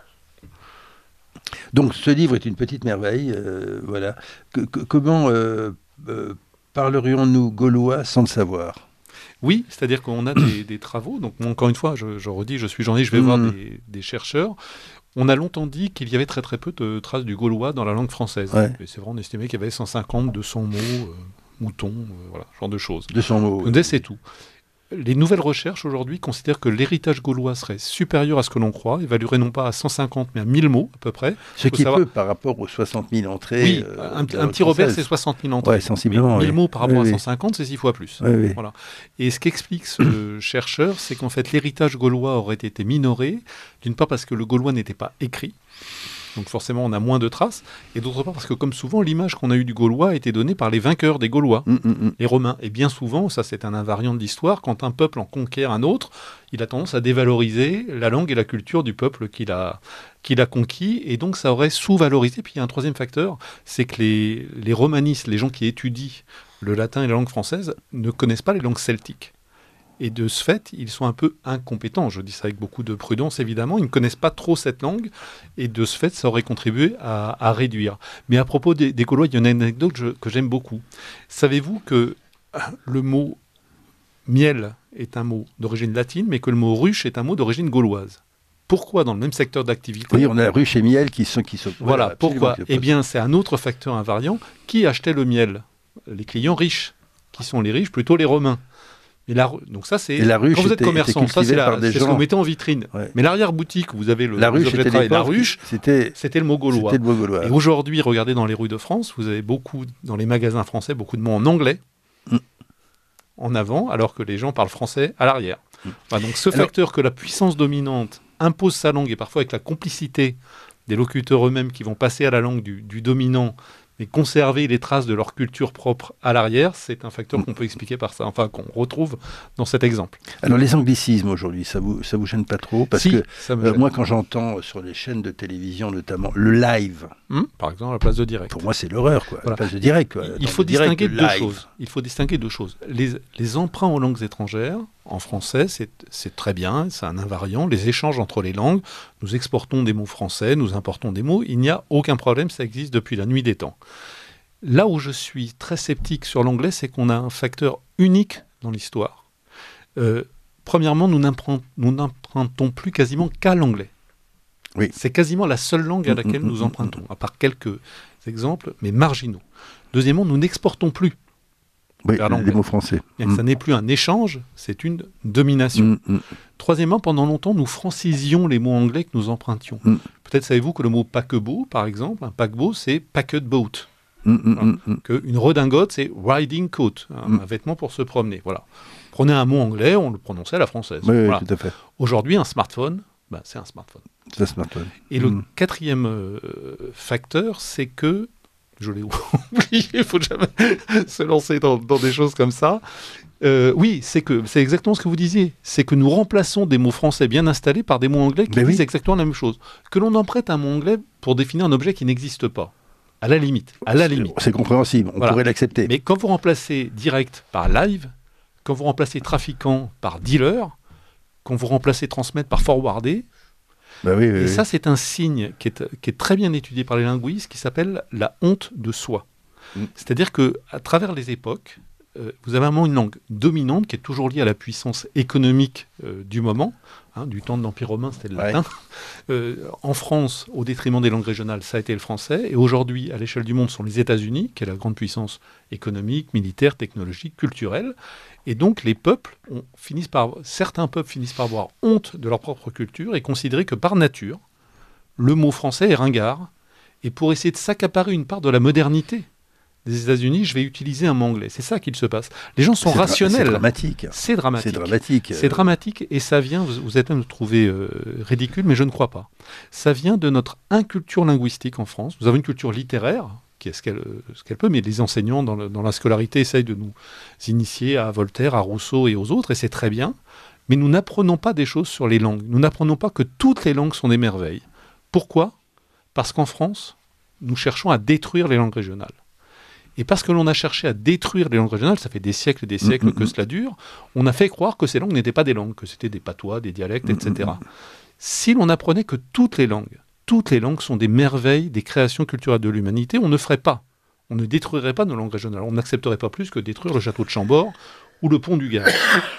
Donc ce livre est une petite merveille. euh, voilà. Que- que- comment euh, euh, parlerions-nous gaulois sans le savoir? Oui, c'est-à-dire qu'on a des, des travaux. Donc, moi, encore une fois, je, je redis, je suis journaliste, je vais Mm. voir des, des chercheurs. On a longtemps dit qu'il y avait très très peu de traces du gaulois dans la langue française. Ouais. Et c'est vrai, on estimait qu'il y avait cent cinquante, deux cents mots, euh, moutons, euh, voilà, ce genre de choses. deux cents mots. On disait, c'est tout. Les nouvelles recherches aujourd'hui considèrent que l'héritage gaulois serait supérieur à ce que l'on croit, évaluerait non pas à cent cinquante mais à mille mots à peu près. Ce faut qui est savoir- peu par rapport aux soixante mille entrées. Oui, euh, un, de la un langue petit Robert, française. c'est soixante mille entrées. Ouais, sensiblement. Mais mille oui. mots par rapport Oui, à oui. cent cinquante, c'est six fois plus. Oui, oui. Voilà. Et ce qu'explique ce chercheur, c'est qu'en fait, l'héritage gaulois aurait été minoré, d'une part parce que le gaulois n'était pas écrit, donc forcément on a moins de traces, et d'autre part parce que comme souvent, l'image qu'on a eue du gaulois a été donnée par les vainqueurs des Gaulois, Mm, mm, mm. les Romains. Et bien souvent, ça c'est un invariant de l'histoire, quand un peuple en conquiert un autre, il a tendance à dévaloriser la langue et la culture du peuple qu'il a, qu'il a conquis, et donc ça aurait sous-valorisé. Puis il y a un troisième facteur, c'est que les, les romanistes, les gens qui étudient le latin et la langue française, ne connaissent pas les langues celtiques. Et de ce fait, ils sont un peu incompétents. Je dis ça avec beaucoup de prudence, évidemment. Ils ne connaissent pas trop cette langue. Et de ce fait, ça aurait contribué à, à réduire. Mais à propos des, des Gaulois, il y a une anecdote que, je- que j'aime beaucoup. Savez-vous que le mot miel est un mot d'origine latine, mais que le mot ruche est un mot d'origine gauloise? Pourquoi dans le même secteur d'activité? Oui, on a ruche et miel qui sont qui sont. Voilà, absolument, pourquoi qui Eh opposent. bien, c'est un autre facteur invariant. Qui achetait le miel? Les clients riches. Qui sont les riches? Plutôt les Romains. Et la, ru- donc ça, c'est Et la ruche quand vous êtes était- commerçant, était ça c'est, cultivée la- par des c'est ce que gens. vous mettez en vitrine. Ouais. Mais l'arrière-boutique, vous avez le La ruche l'objet de était travail, la l'époque, ruche, C'était c'était le mot gaulois. c'était le mot gaulois. Et aujourd'hui, regardez dans les rues de France, vous avez beaucoup, dans les magasins français, beaucoup de mots en anglais, Mm. en avant, alors que les gens parlent français à l'arrière. Mm. Voilà, donc ce Alors- facteur que la puissance dominante impose sa langue, et parfois avec la complicité des locuteurs eux-mêmes qui vont passer à la langue du, du dominant, mais conserver les traces de leur culture propre à l'arrière, c'est un facteur qu'on peut expliquer par ça, enfin qu'on retrouve dans cet exemple. Alors les anglicismes aujourd'hui, ça vous ça vous gêne pas trop? Parce Si, que ça me euh, gêne. moi quand j'entends sur les chaînes de télévision notamment le live, Hum, par exemple, à la place de direct. pour moi c'est l'horreur quoi. Voilà. La place de direct quoi. Il Attends, faut le direct, distinguer le deux live. choses. Il faut distinguer deux choses. Les, les emprunts aux langues étrangères, en français, c'est, c'est très bien, c'est un invariant. Les échanges entre les langues, nous exportons des mots français, nous importons des mots, il n'y a aucun problème, ça existe depuis la nuit des temps. Là où je suis très sceptique sur l'anglais, c'est qu'on a un facteur unique dans l'histoire. Euh, premièrement, nous n'empruntons, nous n'empruntons plus quasiment qu'à l'anglais. Oui. C'est quasiment la seule langue à Mm, laquelle mm, nous mm, empruntons, à part quelques exemples, mais marginaux. Deuxièmement, nous n'exportons plus. Oui, vers les l'anglais. mots français. Bien que ça n'est plus un échange, c'est une domination. Mm, mm. Troisièmement, pendant longtemps, nous francisions les mots anglais que nous empruntions. Mm. Peut-être savez-vous que le mot paquebot, par exemple, un paquebot, c'est packet boat. Mm, mm, Voilà. mm, mm. Que une redingote, c'est riding coat, un, Mm. un vêtement pour se promener. Voilà. Prenez un mot anglais, on le prononçait à la française. Oui, oui, Voilà. tout à fait. Aujourd'hui, un smartphone, ben, c'est un smartphone. C'est un smartphone. Et le Mm. quatrième euh, facteur, c'est que, je l'ai oublié, il faut jamais se lancer dans, dans des choses comme ça. Euh, oui, c'est que c'est exactement ce que vous disiez. C'est que nous remplaçons des mots français bien installés par des mots anglais qui Ben oui. disent exactement la même chose. Que l'on emprunte un mot anglais pour définir un objet qui n'existe pas. À la limite. À la limite. C'est compréhensible, on Voilà. pourrait l'accepter. Mais quand vous remplacez direct par live, quand vous remplacez trafiquant par dealer, quand vous remplacez transmettre par forwarder, Bah oui, oui, et oui. ça c'est un signe qui est, qui est très bien étudié par les linguistes qui s'appelle la honte de soi. Mm. C'est-à-dire que à travers les époques, euh, vous avez un moment une langue dominante qui est toujours liée à la puissance économique euh, du moment. Hein, du temps de l'Empire romain, c'était le Ouais. latin. Euh, en France, au détriment des langues régionales, ça a été le français. Et aujourd'hui, à l'échelle du monde, ce sont les États-Unis, qui est la grande puissance économique, militaire, technologique, culturelle. Et donc, les peuples ont, finissent par, certains peuples finissent par avoir honte de leur propre culture et considérer que par nature, le mot français est ringard. Et pour essayer de s'accaparer une part de la modernité des États-Unis, je vais utiliser un mot anglais. C'est ça qu'il se passe. Les gens sont C'est dra- rationnels. C'est dramatique. C'est dramatique. C'est dramatique. C'est dramatique et ça vient, vous, vous êtes même trouvé euh, ridicule, mais je ne crois pas. Ça vient de notre inculture linguistique en France. Nous avons une culture littéraire, qui est ce qu'elle, euh, ce qu'elle peut, mais les enseignants dans, le- dans la scolarité essayent de nous initier à Voltaire, à Rousseau et aux autres, et c'est très bien. Mais nous n'apprenons pas des choses sur les langues. Nous n'apprenons pas que toutes les langues sont des merveilles. Pourquoi ? Parce qu'en France, nous cherchons à détruire les langues régionales. Et parce que l'on a cherché à détruire les langues régionales, ça fait des siècles et des siècles Mmh, que mmh. cela dure, on a fait croire que ces langues n'étaient pas des langues, que c'était des patois, des dialectes, et cetera. Si l'on apprenait que toutes les langues, toutes les langues sont des merveilles, des créations culturelles de l'humanité, on ne ferait pas. On ne détruirait pas nos langues régionales. On n'accepterait pas plus que détruire le château de Chambord ou le pont du Gard.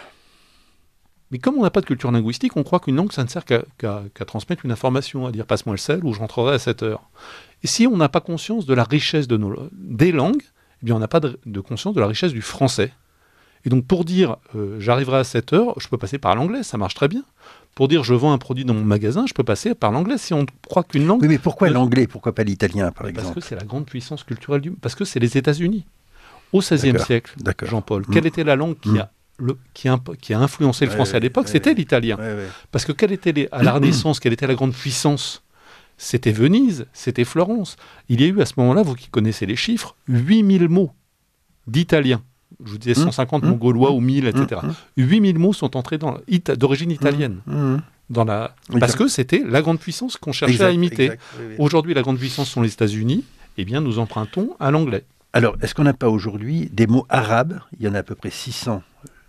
Mais comme on n'a pas de culture linguistique, on croit qu'une langue, ça ne sert qu'à, qu'à- qu'à transmettre une information, à dire passe-moi le sel ou je rentrerai à sept heures. Et si on n'a pas conscience de la richesse de nos, des langues, eh bien on n'a pas de, de conscience de la richesse du français. Et donc pour dire euh, j'arriverai à sept heures, je peux passer par l'anglais, ça marche très bien. Pour dire je vends un produit dans mon magasin, je peux passer par l'anglais. Si on croit qu'une langue... Oui, mais pourquoi Ne- l'anglais? Pourquoi pas l'italien, par Parce exemple? que c'est la grande puissance culturelle du... Parce que c'est les États-Unis. Au seizième D'accord, siècle, d'accord. Jean-Paul, Mm. quelle était la langue qui, Mm. a, le, qui, a, qui a influencé le Ouais, français à l'époque? ouais, C'était ouais. l'italien. Ouais, ouais. Parce que quelle était les- à la Renaissance, quelle était la grande puissance? C'était Venise, c'était Florence. Il y a eu à ce moment-là, vous qui connaissez les chiffres, huit mille mots d'italien. Je vous disais cent cinquante Mmh. mots gaulois ou mille, et cetera. Mmh. huit mille mots sont entrés dans, ita- d'origine italienne. Mmh. Dans la... Oui, Parce ça- que c'était la grande puissance qu'on cherchait Exact, à imiter. exact, oui, oui. Aujourd'hui, la grande puissance sont les États-Unis. Eh bien, nous empruntons à l'anglais. Alors, est-ce qu'on n'a pas aujourd'hui des mots arabes? Il y en a à peu près six cents,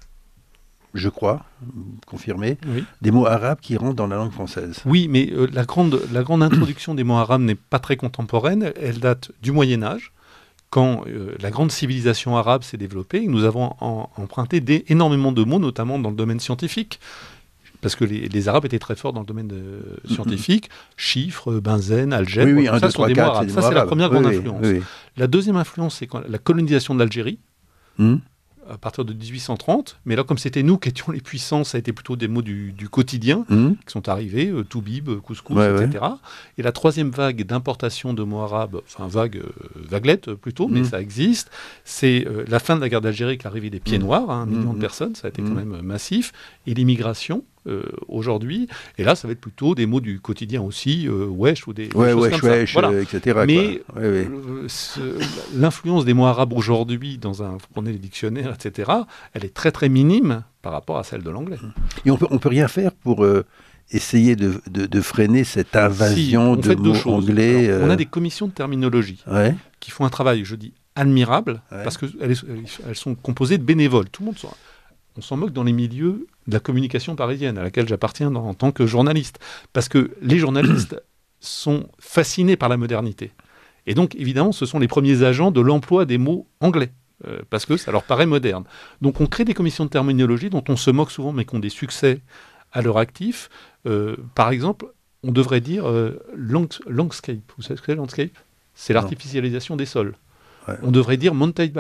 je crois, confirmé, Oui. des mots arabes qui rentrent dans la langue française. Oui, mais euh, la, grande, la grande introduction des mots arabes n'est pas très contemporaine. Elle date du Moyen-Âge, quand euh, la grande civilisation arabe s'est développée. Nous avons en- emprunté des, énormément de mots, notamment dans le domaine scientifique, parce que les, les Arabes étaient très forts dans le domaine euh, scientifique. Chiffres, benzène, algèbre, Oui, oui, tout un, ça deux, sont trois, des mots quatre, arabes. des Ça, mots c'est la arabes. première Oui, grande oui, influence. oui, La deuxième influence, c'est quand la colonisation de l'Algérie, oui. Hum. à partir de dix-huit cent trente. Mais là, comme c'était nous qui étions les puissants, ça a été plutôt des mots du, du quotidien Hum. qui sont arrivés, euh, toubib, euh, couscous, Ouais, ouais. et cetera. Et la troisième vague d'importation de mots arabes, enfin vague, euh, vaguelette euh, plutôt, mais Mm. ça existe, c'est euh, la fin de la guerre d'Algérie avec l'arrivée des pieds Mm. noirs, hein, un million Mm. de personnes, ça a été Mm. quand même euh, massif, et l'immigration euh, aujourd'hui. Et là, ça va être plutôt des mots du quotidien aussi, euh, wesh ou des, des Ouais, choses ouais, comme ça. wesh, Voilà. euh, et cetera. Mais quoi. Ouais, ouais. euh, ce- l'influence des mots arabes aujourd'hui, dans un, vous prenez les dictionnaires, et cetera, elle est très très minime par rapport à celle de l'anglais. Et on peut, on peut rien faire pour euh, essayer de, de, de freiner cette invasion Si, on de fait deux mots choses. anglais. Alors, On euh, a des commissions de terminologie Ouais. qui font un travail, je dis, admirable, Ouais. parce qu'elles elles sont composées de bénévoles. Tout le monde s'en, on s'en moque dans les milieux de la communication parisienne, à laquelle j'appartiens dans- en tant que journaliste. Parce que les journalistes sont fascinés par la modernité. Et donc, évidemment, ce sont les premiers agents de l'emploi des mots anglais, euh, parce que ça leur paraît moderne. Donc, on crée des commissions de terminologie dont on se moque souvent, mais qui ont des succès à leur actif. Euh, par exemple, on devrait dire euh, lands- landscape. Vous savez ce que c'est, landscape? C'est Non. l'artificialisation des sols. Ouais. On devrait dire mountain bike.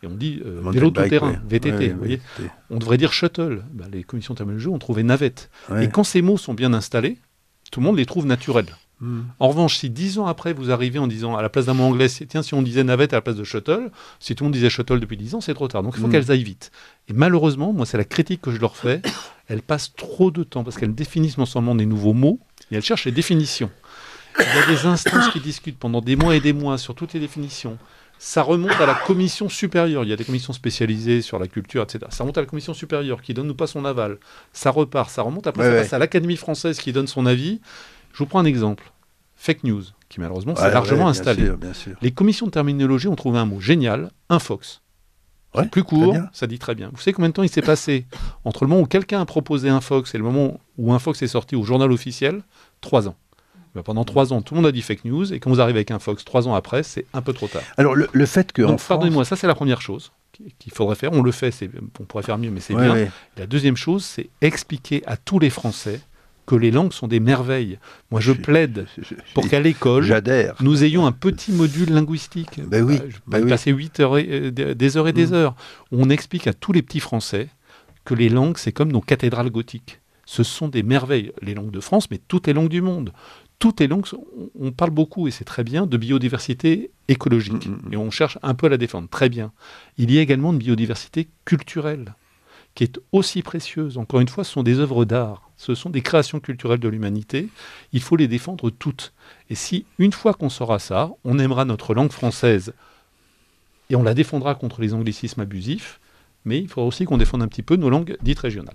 Et on dit euh, Mountain vélo bike, tout-terrain, ouais. V T T. Ouais, vous voyez. V T T. On devrait dire shuttle. Ben, les commissions de terminologie ont trouvé navette. Ouais. Et quand ces mots sont bien installés, tout le monde les trouve naturels. Mm. En revanche, si dix ans après, vous arrivez en disant, à la place d'un mot anglais, c'est, tiens, si on disait navette à la place de shuttle, si tout le monde disait shuttle depuis dix ans, c'est trop tard. Donc il faut Mm. qu'elles aillent vite. Et malheureusement, moi, c'est la critique que je leur fais, elles passent trop de temps parce qu'elles définissent non seulement des nouveaux mots, mais elles cherchent les définitions. Il y a des instances qui discutent pendant des mois et des mois sur toutes les définitions. Ça remonte à la commission supérieure. Il y a des commissions spécialisées sur la culture, et cetera. Ça remonte à la commission supérieure qui donne ou pas son aval. Ça repart, ça remonte. Après, Ouais, ça ouais. passe à l'Académie française qui donne son avis. Je vous prends un exemple. Fake news, qui malheureusement s'est Ouais, largement ouais, installé. Bien sûr, bien sûr. Les commissions de terminologie ont trouvé un mot génial, infox. Ouais, C'est plus très court, bien. ça dit très bien. Vous savez combien de temps il s'est passé entre le moment où quelqu'un a proposé infox et le moment où infox est sorti au journal officiel? Trois ans. Ben, pendant trois ans, tout le monde a dit fake news, et quand vous arrivez avec infox trois ans après, c'est un peu trop tard. Alors, le, le fait que. en Donc, France- pardonnez-moi, ça c'est la première chose qu'il faudrait faire. On le fait, c'est, on pourrait faire mieux, mais c'est Ouais, bien. ouais. La deuxième chose, c'est expliquer à tous les Français que les langues sont des merveilles. Moi, je Je- plaide je- je- pour qu'à l'école, J'adhère. nous ayons un petit module linguistique. Ben oui, Bah, je peux ben y oui. passer huit heures et, euh, des des heures et des Mm. heures. Où on explique à tous les petits Français que les langues, c'est comme nos cathédrales gothiques. Ce sont des merveilles. Les langues de France, mais toutes les langues du monde. Toutes les langues, sont- on on parle beaucoup, et c'est très bien, de biodiversité écologique. Mm, mm, mm. Et on cherche un peu à la défendre. Très bien. Il y a également une biodiversité culturelle qui est aussi précieuse. Encore une fois, ce sont des œuvres d'art. Ce sont des créations culturelles de l'humanité. Il faut les défendre toutes. Et si, une fois qu'on saura ça, on aimera notre langue française et on la défendra contre les anglicismes abusifs, mais il faudra aussi qu'on défende un petit peu nos langues dites régionales.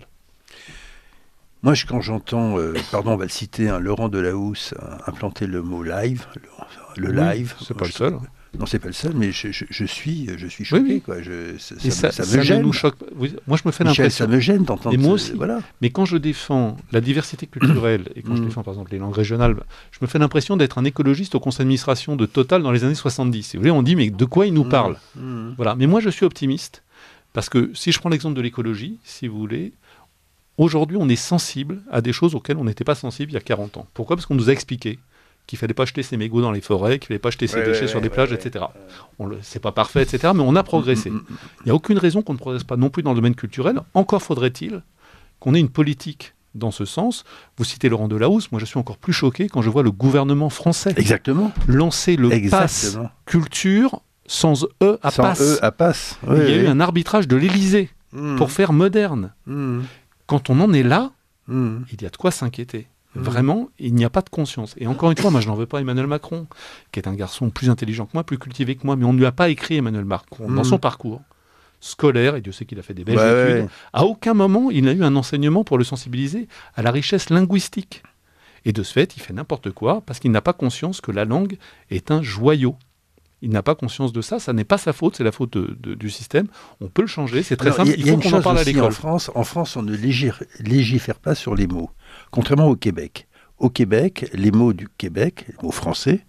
Moi, je- quand j'entends, euh, pardon, on va le citer, hein, Laurent Delahousse euh, implanter le mot live, le, le Oui, live. c'est moi, pas je- le seul. Non, c'est pas le seul, mais je, je- je suis, je suis choqué, oui. quoi. Je, ça, Et ça ça, me- ça ça me ne gêne. nous choque pas. Oui, moi, je me fais Michel, l'impression. ça me gêne d'entendre. Et moi ce- aussi. Voilà. Mais quand je défends la diversité culturelle, et quand je Mm. défends par exemple les langues régionales, je me fais l'impression d'être un écologiste au conseil d'administration de Total dans les années soixante-dix. Si vous voulez, on dit, mais de quoi il nous Mm. parle? Mm. Voilà. Mais moi, je suis optimiste, parce que si je prends l'exemple de l'écologie, si vous voulez, aujourd'hui, on est sensible à des choses auxquelles on n'était pas sensible il y a quarante ans. Pourquoi? Parce qu'on nous a expliqué qu'il ne fallait pas jeter ses mégots dans les forêts, qu'il ne fallait pas jeter ses Ouais, déchets ouais, sur des ouais, plages, ouais, et cetera. On le, c'est pas parfait, et cetera, mais on a progressé. Mm, mm, mm. Il n'y a aucune raison qu'on ne progresse pas non plus dans le domaine culturel. Encore faudrait-il qu'on ait une politique dans ce sens. Vous citez Laurent Delahousse, moi je suis encore plus choqué quand je vois le gouvernement français Exactement. lancer le pass Exactement. culture sans E à Sans passe. eux à passe. Il y a eu un arbitrage de l'Élysée pour faire moderne. Mm. Quand on en est là, Mm. il y a de quoi s'inquiéter. Mm. Vraiment, il n'y a pas de conscience. Et encore une fois, moi je n'en veux pas à Emmanuel Macron, qui est un garçon plus intelligent que moi, plus cultivé que moi, mais on ne lui a pas écrit Emmanuel Macron dans Mm. son parcours scolaire, et Dieu sait qu'il a fait des belles Ouais, études. ouais. À aucun moment, il n'a eu un enseignement pour le sensibiliser à la richesse linguistique. Et de ce fait, il fait n'importe quoi parce qu'il n'a pas conscience que la langue est un joyau. Il n'a pas conscience de ça, ça n'est pas sa faute, c'est la faute de- de- du système. On peut le changer, c'est très Alors, simple, y a- il y a faut une qu'on en chose parle à aussi l'école. En France, en France, on ne légifère, légifère pas sur les mots, contrairement au Québec. Au Québec, les mots du Québec, les mots français,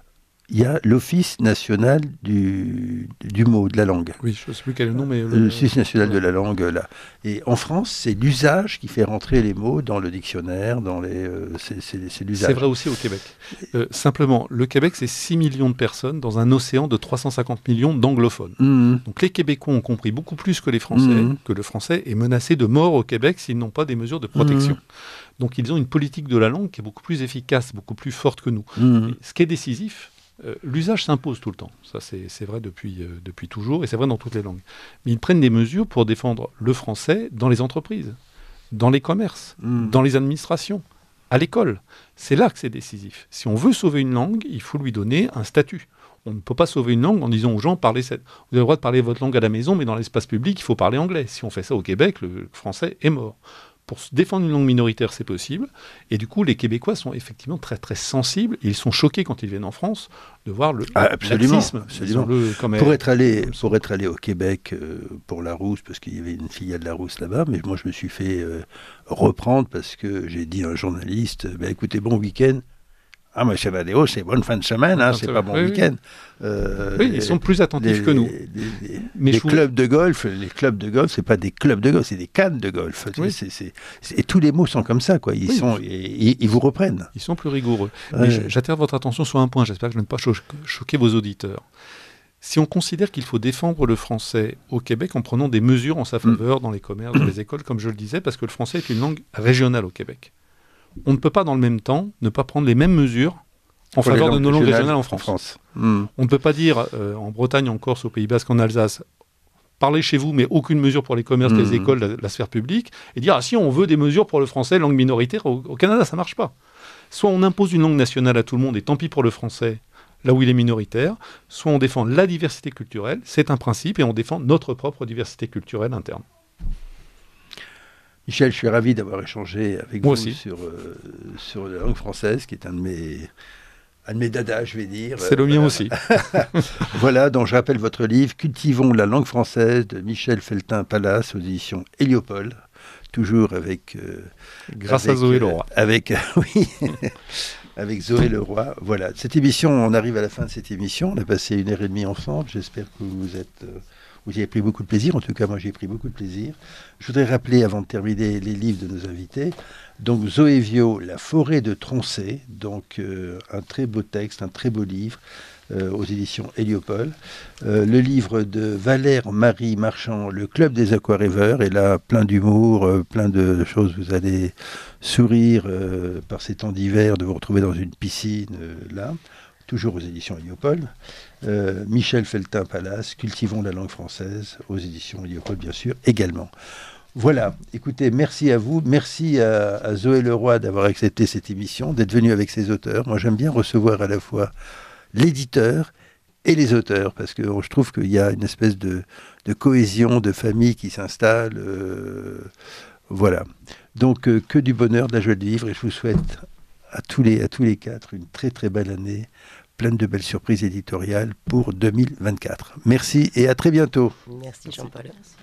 il y a l'Office national du, du mot, de la langue. Oui, je ne sais plus quel est le nom, mais... L'Office national de la langue, là. Et en France, c'est l'usage qui fait rentrer les mots dans le dictionnaire, dans les... euh, c'est, c'est, c'est l'usage. C'est vrai aussi au Québec. Euh, simplement, le Québec, c'est six millions de personnes dans un océan de trois cent cinquante millions d'anglophones. Mhm. Donc les Québécois ont compris beaucoup plus que les Français Mhm. que le français est menacé de mort au Québec s'ils n'ont pas des mesures de protection. Mhm. Donc ils ont une politique de la langue qui est beaucoup plus efficace, beaucoup plus forte que nous. Mhm. Et ce qui est décisif, euh, l'usage s'impose tout le temps. Ça, c'est, c'est vrai depuis, euh, depuis toujours, et c'est vrai dans toutes les langues. Mais ils prennent des mesures pour défendre le français dans les entreprises, dans les commerces, Mhm. dans les administrations, à l'école. C'est là que c'est décisif. Si on veut sauver une langue, il faut lui donner un statut. On ne peut pas sauver une langue en disant aux gens, parlez cette... vous avez le droit de parler votre langue à la maison, mais dans l'espace public, il faut parler anglais. Si on fait ça au Québec, le français est mort. Pour se défendre une langue minoritaire, c'est possible. Et du coup, les Québécois sont effectivement très très sensibles. Et ils sont choqués quand ils viennent en France de voir le Ah, absolument, laxisme. absolument. Disons-le comme Pour est- être allé, comme ça. pour être allé au Québec euh, pour Larousse, parce qu'il y avait une filiale Larousse là-bas, mais moi je me suis fait euh, reprendre parce que j'ai dit à un journaliste, ben, écoutez, bon week-end. Ah, monsieur Vadéo, c'est bonne fin de semaine, hein, Fin de c'est semaine. pas bon Oui, oui. week-end. Euh, Oui, ils sont plus attentifs les- que nous. Les, les- Mais les je vous- clubs de golf, les clubs de golf, c'est pas des clubs de golf, c'est des cannes de golf. Oui. C'est- c'est- c'est- et tous les mots sont comme ça, quoi. Ils Oui. sont, et- et- ils vous reprennent. Ils sont plus rigoureux. Ouais. Mais j- j'attire votre attention sur un point. J'espère que je ne vais pas cho- choquer vos auditeurs. si on considère qu'il faut défendre le français au Québec en prenant des mesures en sa faveur dans les commerces, dans les écoles, comme je le disais, parce que le français est une langue régionale au Québec. On ne peut pas, dans le même temps, ne pas prendre les mêmes mesures en Pour les faveur de langues nos langues régionales régionales en en France. France. Mm. On ne peut pas dire, euh, en Bretagne, en Corse, au Pays Basque, en Alsace, parlez chez vous, mais aucune mesure pour les commerces, Mmh. les écoles, la, la sphère publique, et dire, ah si, on veut des mesures pour le français, langue minoritaire, au, au Canada, ça ne marche pas. Soit on impose une langue nationale à tout le monde, et tant pis pour le français, là où il est minoritaire, soit on défend la diversité culturelle, c'est un principe, et on défend notre propre diversité culturelle interne. Michel, je suis ravi d'avoir échangé avec Moi vous aussi. sur, euh, sur la langue française, qui est un de mes, un de mes dadas, je vais dire. C'est le Euh, mien voilà. aussi. Voilà, donc je rappelle votre livre « Cultivons la langue française » de Michel Feltin-Pallas aux éditions Héliopole, toujours avec... euh, Grâce avec, à Zoé euh, Leroy. Avec, oui, avec Zoé Leroy. Voilà, cette émission, on arrive à la fin de cette émission. On a passé une heure et demie ensemble. J'espère que vous êtes... euh, vous y avez pris beaucoup de plaisir. En tout cas, moi, j'ai pris beaucoup de plaisir. Je voudrais rappeler, avant de terminer, les livres de nos invités. Donc, Zoé Viau, La forêt de Troncé. Donc, euh, un très beau texte, un très beau livre euh, aux éditions Héliopole. Euh, le livre de Valère-Marie Marchand, Le Club des Aquarêveurs. Et là, plein d'humour, euh, plein de choses. Vous allez sourire euh, par ces temps d'hiver, de vous retrouver dans une piscine, euh, là. Toujours aux éditions Héliopole. Euh, Michel Feltin-Pallas, Cultivons la langue française, aux éditions Héliopole, bien sûr, également. Voilà, écoutez, merci à vous, merci à, à Zoé Leroy d'avoir accepté cette émission, d'être venue avec ses auteurs. Moi, j'aime bien recevoir à la fois l'éditeur et les auteurs, parce que je trouve qu'il y a une espèce de, de cohésion, de famille qui s'installe. Euh, voilà. Donc, euh, que du bonheur, de la joie de vivre, et je vous souhaite à tous les, à tous les quatre une très très belle année, pleine de belles surprises éditoriales pour deux mille vingt-quatre. Merci et à très bientôt. Merci Jean-Paul.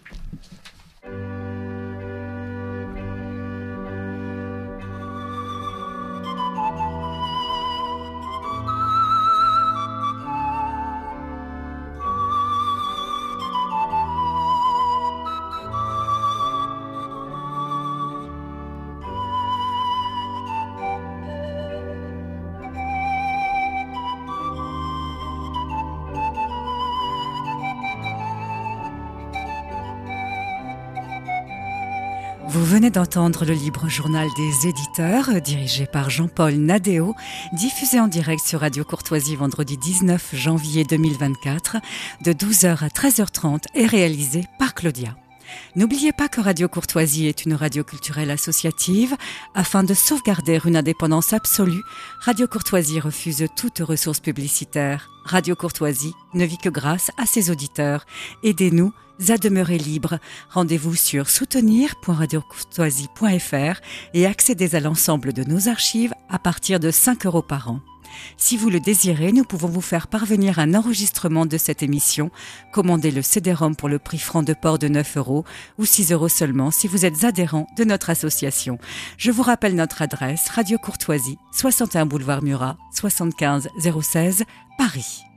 Vous venez d'entendre le libre journal des éditeurs, dirigé par Jean-Paul Nadéo, diffusé en direct sur Radio Courtoisie vendredi dix-neuf janvier deux mille vingt-quatre, de douze heures à treize heures trente et réalisé par Claudia. N'oubliez pas que Radio Courtoisie est une radio culturelle associative. Afin de sauvegarder une indépendance absolue, Radio Courtoisie refuse toute ressource publicitaire. Radio Courtoisie ne vit que grâce à ses auditeurs. Aidez-nous à demeurer libres. Rendez-vous sur soutenir point radio courtoisie point f r et accédez à l'ensemble de nos archives à partir de cinq euros par an. Si vous le désirez, nous pouvons vous faire parvenir un enregistrement de cette émission. Commandez le C D-ROM pour le prix franc de port de neuf euros ou six euros seulement si vous êtes adhérent de notre association. Je vous rappelle notre adresse: Radio Courtoisie, soixante et un boulevard Murat, soixante-quinze zéro seize, Paris.